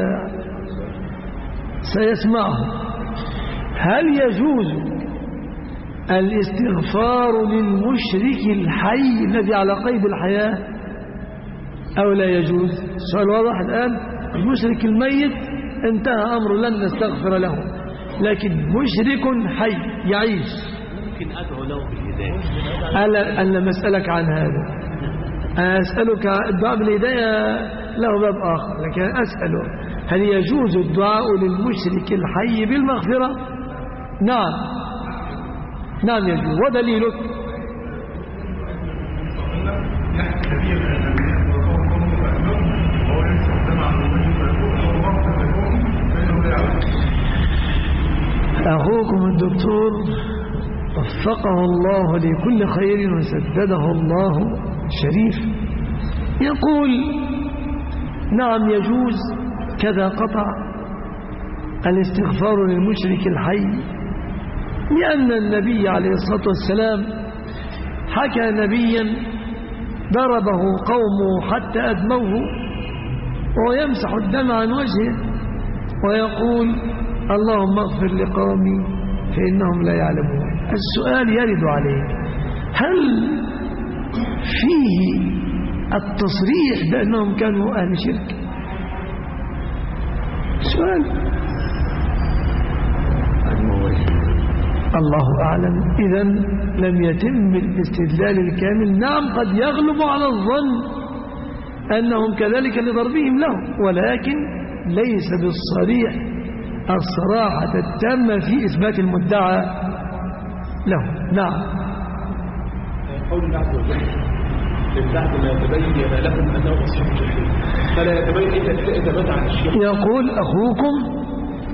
سيسمعه؟ هل يجوز الاستغفار للمشرك الحي الذي على قيد الحياة أو لا يجوز؟ السؤال واضح الآن. المشرك الميت انتهى أمر، لن نستغفر له. لكن مشرك حي يعيش ممكن أدعو له بالهداية؟ أنا مسألك عن هذا. أسألك الدعاء بالهداية له باب آخر، لكن أسأله هل يجوز الدعاء للمشرك الحي بالمغفرة؟ نعم، نعم يجوز. ودليلك أخوكم الدكتور وفقه الله لكل خير وسدده الله الشريف يقول نعم يجوز كذا قطع الاستغفار للمشرك الحي، لأن النبي عليه الصلاة والسلام حكى نبيا ضربه قومه حتى أدموه وهو يمسح الدم عن وجهه ويقول اللهم اغفر لقومي فإنهم لا يعلمون. السؤال يرد عليه هل فيه التصريح بأنهم كانوا أهل شرك؟ سؤال الله أعلم. إذن لم يتم الاستدلال الكامل. نعم قد يغلب على الظن أنهم كذلك لضربهم له، ولكن ليس بالصريح الصراحة التامة في إثبات المدعى له. نعم. قول الله عز وجل بعد ما يتبين لكم أنه أصحاب الجحيم فلا يتبين إذا بدأ عن الشيء. يقول أخوكم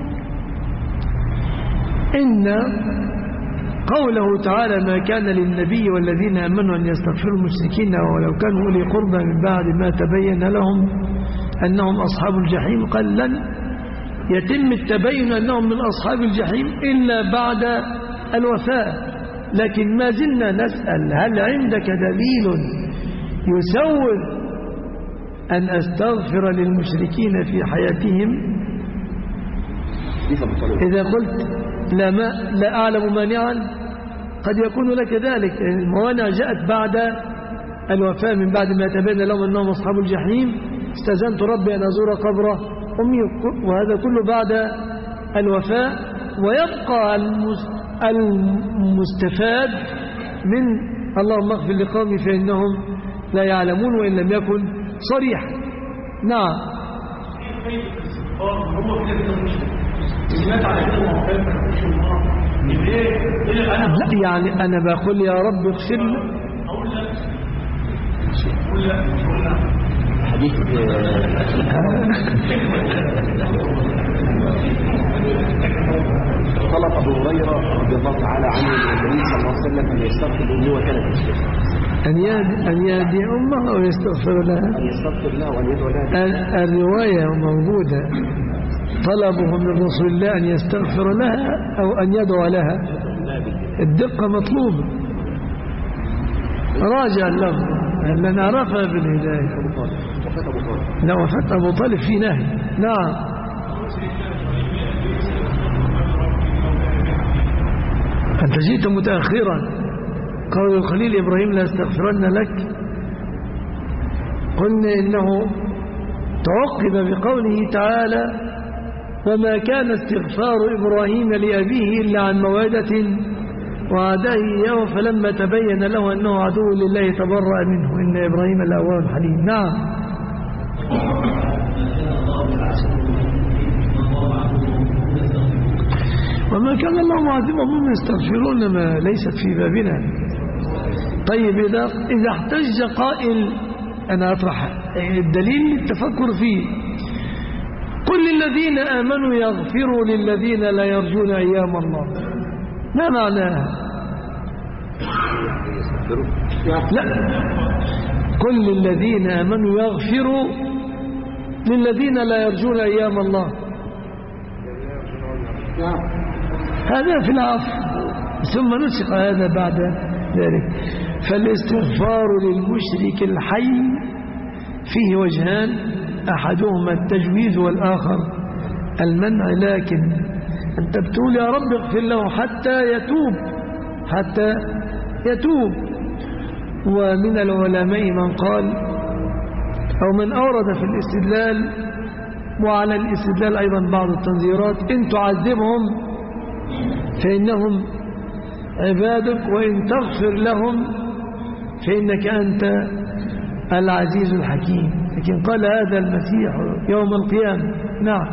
إن قوله تعالى ما كان للنبي والذين آمنوا أن يستغفروا المشركين ولو كانوا أولي قربى من بعد ما تبين لهم أنهم أصحاب الجحيم، قال لن يتم التبين أنهم من أصحاب الجحيم إلا بعد الوفاة. لكن ما زلنا نسأل هل عندك دليل يسوغ أن أستغفر للمشركين في حياتهم؟ إذا قلت لا أعلم مانعا قد يكون لك ذلك. الموانع جاءت بعد الوفاة من بعد ما تبين لهم أنهم أصحاب الجحيم استأذنت ربي أن أزور قبر أمي، وهذا كله بعد الوفاة. ويبقى المستفاد من اللهم اغفر لقومي فإنهم لا يعلمون وإن لم يكن صريحا. نعم. لا يعني أنا بقول يا رب اغفر لي. حديث طلب أبو هريرة رضي الله تعالى عنه النبي صلى الله عليه وسلم أن يستغفر لأمه وكانت أن يهدي أمه أو يستغفر لها؟ أن يستغفر لها وأن يدعو لها. الرواية موجودة طلبه من رسول الله أن يستغفر لها أو أن يدعو لها. الدقة مطلوبة. راجع اللفظ لأن عرفها بالهداية. لا وفاة أبو طالب في نهي. نعم. أنت جئت متأخرا. قول الخليل إبراهيم لا استغفرن لك، قلنا إنه تعقب بقوله تعالى وما كان استغفار إبراهيم لأبيه إلا عن موعدة وعده إياه فلما تبين له أنه عدو لله تبرأ منه إن إبراهيم لأواه حليم. نعم. وما كان الله معذبهم يستغفرون ما ليست في بابنا. طيب إذا احتج قائل، أنا أطرح الدليل للتفكر فيه، قل للذين آمنوا يغفروا للذين لا يرجون أيام الله، ما معناها؟ لا، قل للذين آمنوا يغفروا للذين لا يرجون أيام الله، هذا في العفو، ثم نسخ هذا بعد ذلك. فالاستغفار للمشرك الحي فيه وجهان، أحدهما التجويز والآخر المنع. لكن أنت بتقول يا رب اغفر له حتى يتوب. ومن العلماء من قال أو من أورد في الاستدلال، وعلى الاستدلال أيضا بعض التنذيرات، إن تعذبهم فإنهم عبادك وإن تغفر لهم فإنك أنت العزيز الحكيم. لكن قال هذا المسيح يوم القيامة. نعم.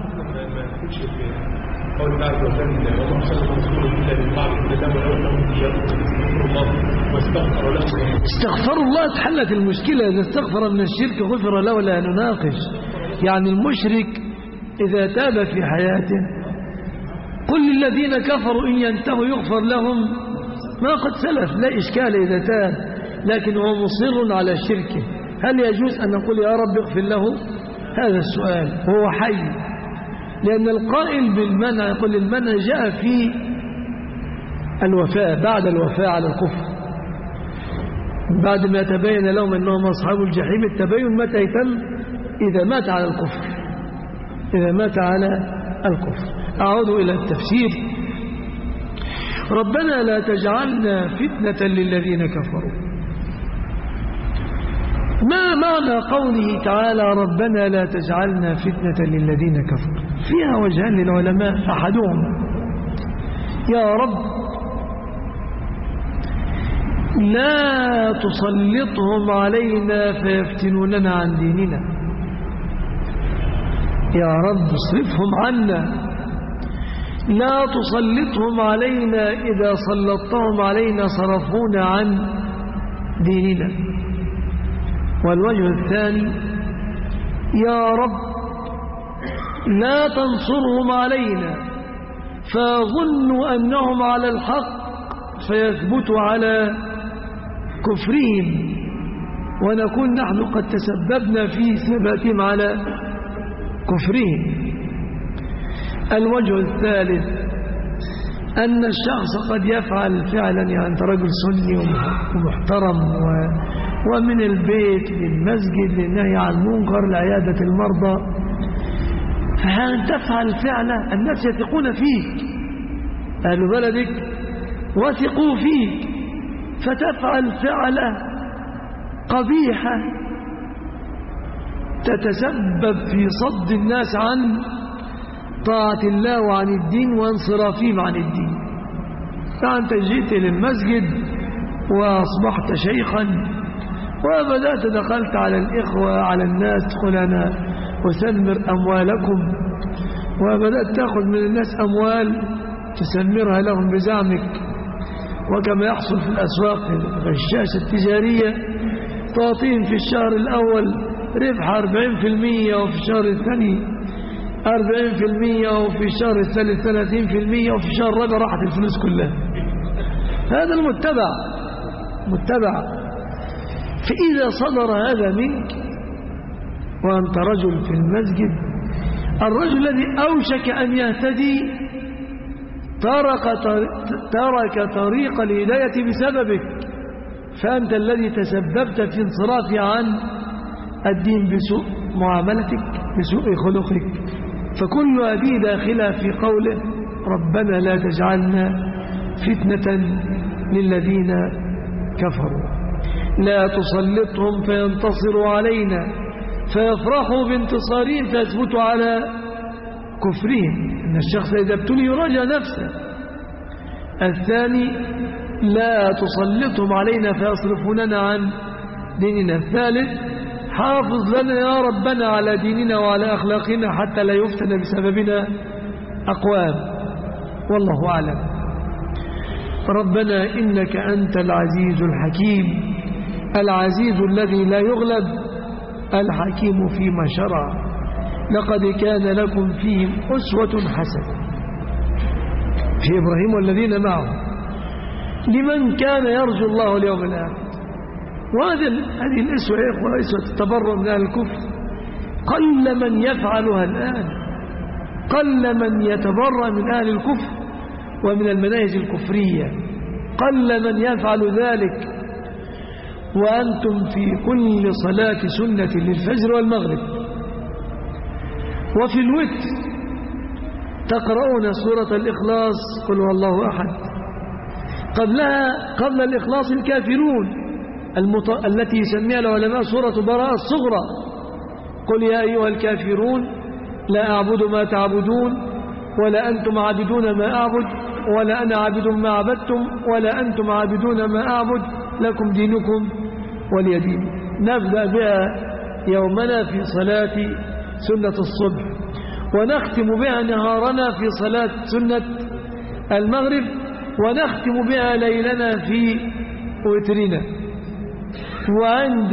قول الله عز وجل وما أرسلنا رسولا إلا من بعد أن تولوا لهم استغفروا الله واستغفر لهم. استغفر الله اتحلت المشكلة. إذا استغفر من الشرك غفر له. لا نناقش. يعني المشرك إذا تاب في حياته قل للذين كفروا إن ينتهوا يغفر لهم ما قد سلف، لا إشكال إذا تاب، لكن هو مصر على شركه. هل يجوز أن نقول يا رب اغفر له؟ هذا السؤال. هو حي، لأن القائل بالمنع يقول المنع جاء في الوفاة، بعد الوفاة على الكفر، بعد ما تبين لهم أنهم أصحاب الجحيم. التبين متى يتم؟ إذا مات على الكفر. إذا مات على الكفر. أعود إلى التفسير. ربنا لا تجعلنا فتنة للذين كفروا. ما معنى قوله تعالى ربنا لا تجعلنا فتنة للذين كفروا؟ فيها وجهان للعلماء. أحدهم يا رب لا تسلطهم علينا فيفتنوننا عن ديننا. يا رب اصرفهم عنا، لا تسلطهم علينا، إذا سلطتهم علينا صرفونا عن ديننا. والوجه الثاني يا رب لا تنصرهم علينا فيظنوا أنهم على الحق فيثبتوا على كفرهم ونكون نحن قد تسببنا في ثباتهم على كفرهم. الوجه الثالث أن الشخص قد يفعل فعلا، يعني أنت رجل سني ومحترم ومن البيت للمسجد للنهي عن المنكر لعيادة المرضى، فهل تفعل فعلا الناس يثقون فيك، أهل بلدك وثقوا فيك، فتفعل فعلة قبيحة تتسبب في صد الناس عن طاعة الله وعن الدين وانصرافهم عن الدين. فأنت جئت للمسجد وأصبحت شيخا وبدأت دخلت على الإخوة على الناس تقول أنا أسمر أموالكم، وبدأت تأخذ من الناس أموال تسمرها لهم بزعمك، وكما يحصل في الأسواق الغشاشة التجارية تعطيهم في الشهر الأول ربح 40% وفي الشهر الثاني 40% وفي الشهر الثالث 30% وفي الشهر الرابع راحت الفلوس كلها. هذا المتبع متبع. فإذا صدر هذا منك وأنت رجل في المسجد، الرجل الذي أوشك أن يهتدي ترك طريق الهداية بسببك، فأنت الذي تسببت في انصرافه عن الدين بسوء معاملتك بسوء خلقك. فكل هذه داخلة في قوله ربنا لا تجعلنا فتنة للذين كفروا، لا تسلطهم فينتصروا علينا فيفرحوا بانتصارهم فيثبتوا على كفرهم. إن الشخص إذا ابتلي يراجع نفسه. الثاني لا تسلطهم علينا فيصرفوننا عن ديننا. الثالث حافظ لنا يا ربنا على ديننا وعلى أخلاقنا حتى لا يفتن بسببنا أقوام. والله أعلم. ربنا إنك أنت العزيز الحكيم، العزيز الذي لا يغلب، الحكيم فيما شرع. لقد كان لكم فيهم أسوة حسنة في إبراهيم والذين معه لمن كان يرجو الله واليوم الآخر. وهذه الأسوة يا إخوة أسوة التبرؤ من أهل الكفر. قل من يفعلها الآن، قل من يتبرأ من أهل الكفر ومن المناهج الكفرية، قل من يفعل ذلك وأنتم في كل صلاة سنة للفجر والمغرب وفي الوتر تقرؤون سورة الإخلاص قل هو الله أحد، قبل الإخلاص الكافرون التي يسميها العلماء سورة براءة الصغرى. قل يا أيها الكافرون لا أعبد ما تعبدون ولا أنتم عابدون ما أعبد ولا أنا عابد ما عبدتم ولا أنتم عابدون ما أعبد لكم دينكم ولي دين. نبدأ بها يومنا في صلاة سنة الصبح، ونختم بها نهارنا في صلاة سنة المغرب، ونختم بها ليلنا في وترنا. وعند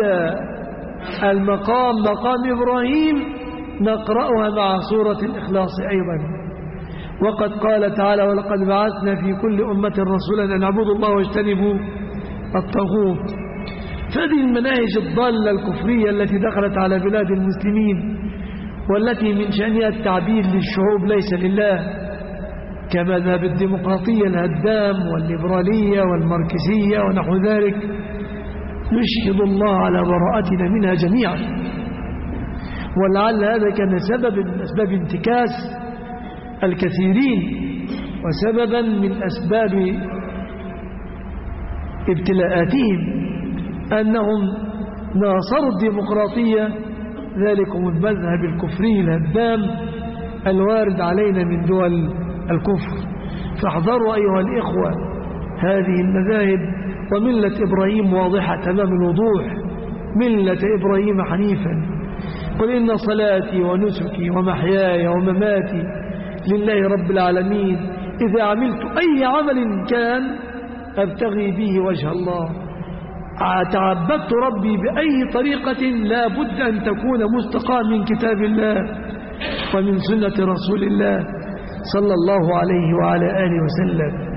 مقام إبراهيم نقرأها مع سورة الإخلاص أيضا. وقد قال تعالى: ولقد بعثنا في كل أمة رسولا أن اعبدوا الله واجتنبوا الطاغوت. فهذه المناهج الضالة الكفرية التي دخلت على بلاد المسلمين، والتي من شأنها التعبيد للشعوب ليس لله، كمذهب الديمقراطية الهدام والليبرالية والماركسية ونحو ذلك، نشهد الله على براءتنا منها جميعا. ولعل هذا كان سبب من أسباب انتكاس الكثيرين، وسببا من أسباب ابتلاءاتهم أنهم ناصروا الديمقراطية، ذلكم المذهب الكفري الهدام الوارد علينا من دول الكفر. فاحذروا أيها الإخوة هذه المذاهب. وملة إبراهيم واضحة تمام الوضوح، ملة إبراهيم حنيفا. قل إن صلاتي ونسكي ومحياي ومماتي لله رب العالمين، إذا عملت أي عمل كان أبتغي به وجه الله، تعبدت ربي بأي طريقة لا بد أن تكون مستقاة من كتاب الله ومن سنة رسول الله صلى الله عليه وعلى آله وسلم.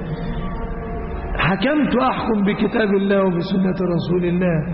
حكمت أحكم بكتاب الله وبسنة رسول الله،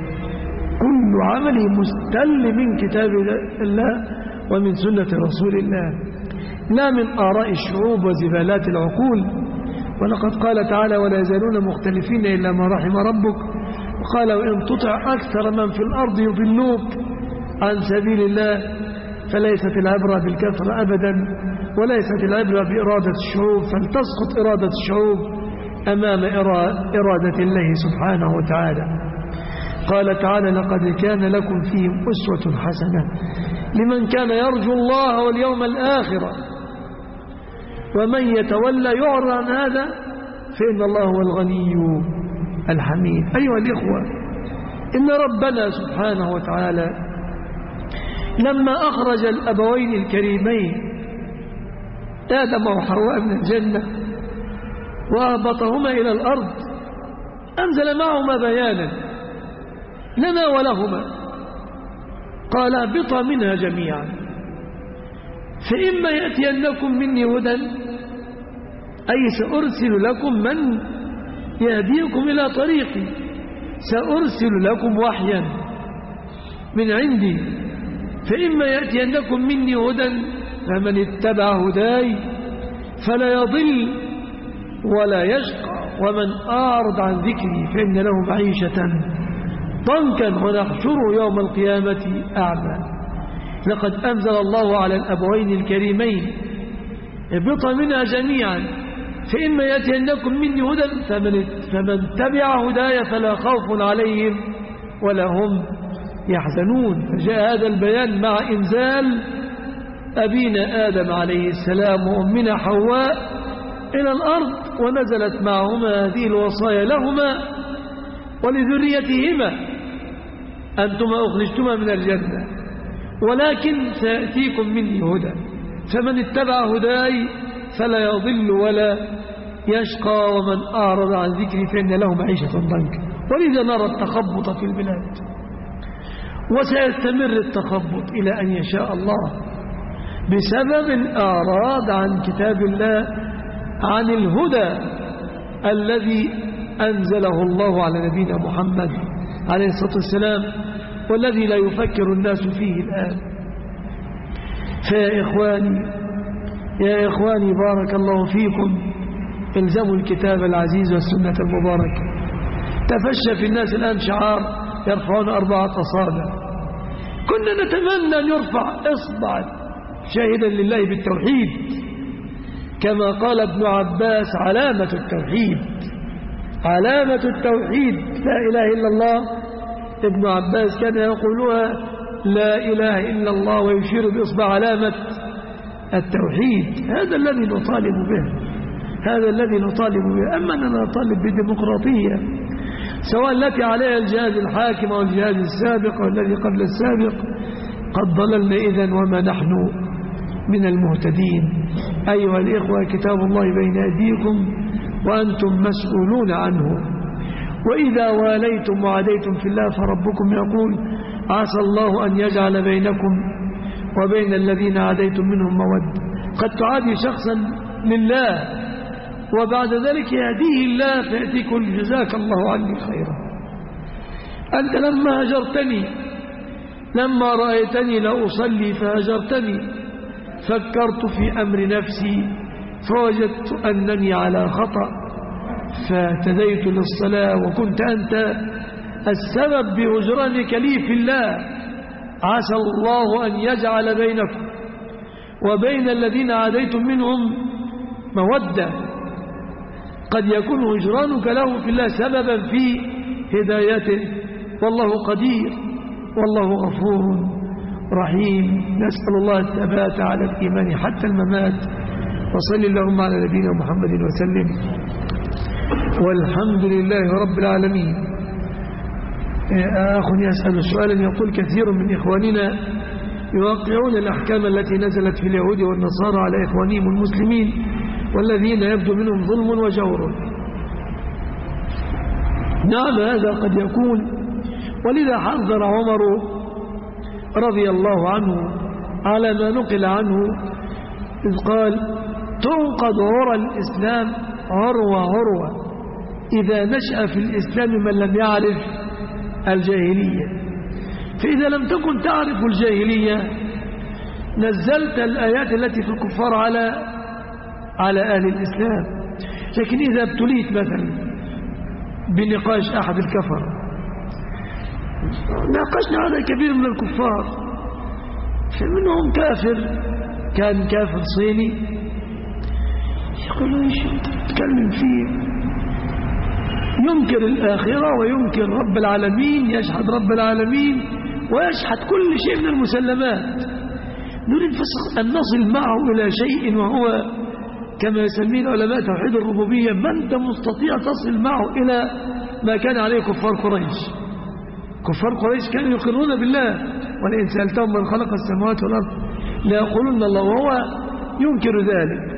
كل عملي مستل من كتاب الله ومن سنة رسول الله، لا من آراء الشعوب وزبالات العقول. ولقد قال تعالى: ولا يزالون مختلفين إلا ما رحم ربك. وقال: وإن تطع أكثر من في الأرض يضلوك عن سبيل الله. فليست العبرة بالكثرة أبدا، وليست العبرة بإرادة الشعوب، فلتسقط إرادة الشعوب أمام إرادة الله سبحانه وتعالى. قال تعالى: لقد كان لكم فيهم أسوة حسنة لمن كان يرجو الله واليوم الآخر ومن يتولى يعرض عن هذا فإن الله هو الغني الحميد. أيها الإخوة، إن ربنا سبحانه وتعالى لما أخرج الأبوين الكريمين آدم وحواء من الجنة وأهبطهما إلى الأرض، أنزل معهما بيانا لنا ولهما، قال: اهبطا منها جميعا، فإما يأتينكم مني هدى، أي سأرسل لكم من يهديكم إلى طريقي، سأرسل لكم وحيا من عندي، فإما يأتينكم مني هدى فمن اتبع هداي فلا يضل ولا يشقى، ومن أعرض عن ذكري فإن له معيشة ضنكا ونحشره يوم القيامة أعمى. لقد أنزل الله على الأبوين الكريمين: اهبطا منها جميعا، فإما يأتينكم مني هدى فمن تبع هداي فلا خوف عليهم ولا هم يحزنون. فجاء هذا البيان مع إنزال أبينا آدم عليه السلام وأمنا حواء إلى الأرض، ونزلت معهما هذه الوصايا لهما ولذريتهما: أنتما أخرجتما من الجنة ولكن سيأتيكم مني هدى، فمن اتبع هداي فلا يضل ولا يشقى، ومن أعرض عن ذكري فإن له معيشة ضنكا. ولذا نرى التخبط في البلاد، وسيستمر التخبط إلى أن يشاء الله بسبب الإعراض عن كتاب الله، عن الهدى الذي أنزله الله على نبينا محمد عليه الصلاة والسلام، والذي لا يفكر الناس فيه الآن. فيا إخواني بارك الله فيكم، الزموا الكتاب العزيز والسنة المباركة. تفشى في الناس الآن شعار يرفعون 4 أصابع. كنا نتمنى أن يرفع إصبع شاهدا لله بالتوحيد، كما قال ابن عباس: علامة التوحيد، علامة التوحيد لا إله إلا الله. ابن عباس كان يقولها لا إله إلا الله ويشير بإصبع علامة التوحيد. هذا الذي نطالب به، هذا الذي نطالب به. أما أننا نطالب بديمقراطية سواء التي عليها الجهاز الحاكم أو الجهاز السابق أو الذي قبل السابق، قد ضللنا إذن وما نحن من المهتدين. أيها الإخوة، كتاب الله بين أيديكم وأنتم مسؤولون عنه، وإذا واليتم وعاديتم في الله فربكم يقول عسى الله أن يجعل بينكم وبين الذين عاديتم منهم مودة. قد تعادي شخصا لله وبعد ذلك يهديه الله فيأتيك جزاك الله عني خيرا. أنت لما هجرتني، لما رأيتني لا أصلي فهجرتني، فكرت في أمر نفسي فوجدت أنني على خطأ فاهتديت للصلاة، وكنت أنت السبب بهجرانك لي في الله. عسى الله أن يجعل بينكم وبين الذين عاديتم منهم مودة. قد يكون هجرانك له في الله سببا في هدايته، والله قدير والله غفور رحيم. نسأل الله الثبات على الإيمان حتى الممات. وصل اللهم على نبينا محمد وسلم، والحمد لله رب العالمين. أخ يسأل سؤالا يقول كثير من إخواننا يوقعون الأحكام التي نزلت في اليهود والنصارى على إخوانهم المسلمين والذين يبدو منهم ظلم وجور. نعم هذا قد يكون، ولذا حذر عمر رضي الله عنه على ما نقل عنه إذ قال تنقض عرى الإسلام عروة عروة إذا نشأ في الإسلام من لم يعرف الجاهلية. فإذا لم تكن تعرف الجاهلية نزلت الآيات التي في الكفار على أهل الإسلام. لكن إذا ابتليت مثلا بنقاش أحد الكفر، ناقشنا على كبير من الكفار، فمنهم كافر كان كافر صيني يقول ايش تتكلم فيه، ينكر الآخرة وينكر رب العالمين، يشهد رب العالمين ويشهد كل شيء من المسلمات. نريد أن نصل معه إلى شيء وهو كما يسميه العلماء توحيد الربوبية. ما أنت مستطيع تصل معه إلى ما كان عليه كفار قريش. كفار قريش كانوا يقرون بالله، ولئن سألتهم من خلق السماوات والأرض لا يقولون الله، وهو ينكر ذلك.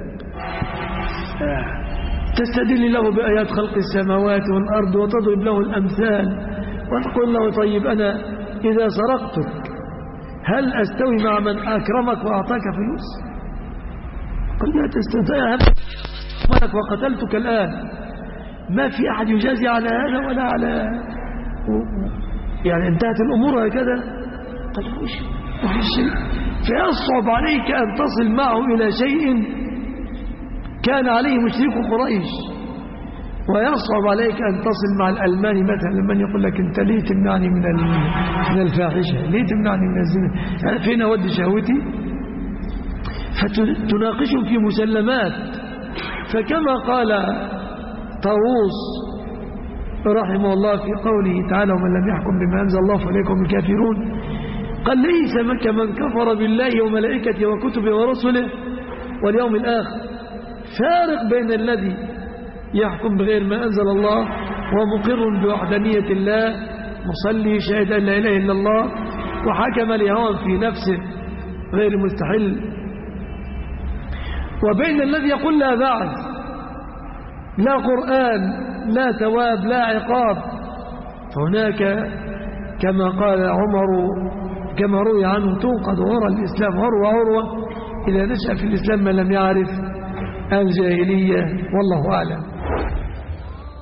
تستدل له بآيات خلق السماوات والأرض وتضرب له الأمثال وتقول له طيب أنا إذا سرقتك هل أستوي مع من أكرمك وأعطاك فلوس؟ قل لا تستطيع مالك وقتلتك الآن. ما في أحد يجازي على هذا ولا على، يعني انتهت الأمور هكذا. قال وش شيء، فيصعب عليك أن تصل معه إلى شيء كان عليه مشرك قريش، ويصعب عليك أن تصل مع الألماني مثلا لمن يقول لك أنت ليه تمنعني من الفاحشة، ليه تمنعني من الزنا، يعني فين أود شهوتي؟ فتناقشهم في مسلمات. فكما قال طاووس رحمه الله في قوله تعالى ومن لم يحكم بما أنزل الله فأولئك هم الكافرون، قال ليس كمن كفر بالله وملائكته وكتبه ورسله واليوم الآخر. فارق بين الذي يحكم بغير ما أنزل الله ومقر بوحدانية الله مصلي شاهد أن لا إله إلا الله وحكم لهوى في نفسه غير مستحل، وبين الذي يقول لا بعث لا قرآن لا ثواب لا عقاب. فهناك كما قال عمر كما روي عنه تنقض عرى الإسلام عروة عروة إذا نشأ في الإسلام من لم يعرف الجاهلية. والله أعلم.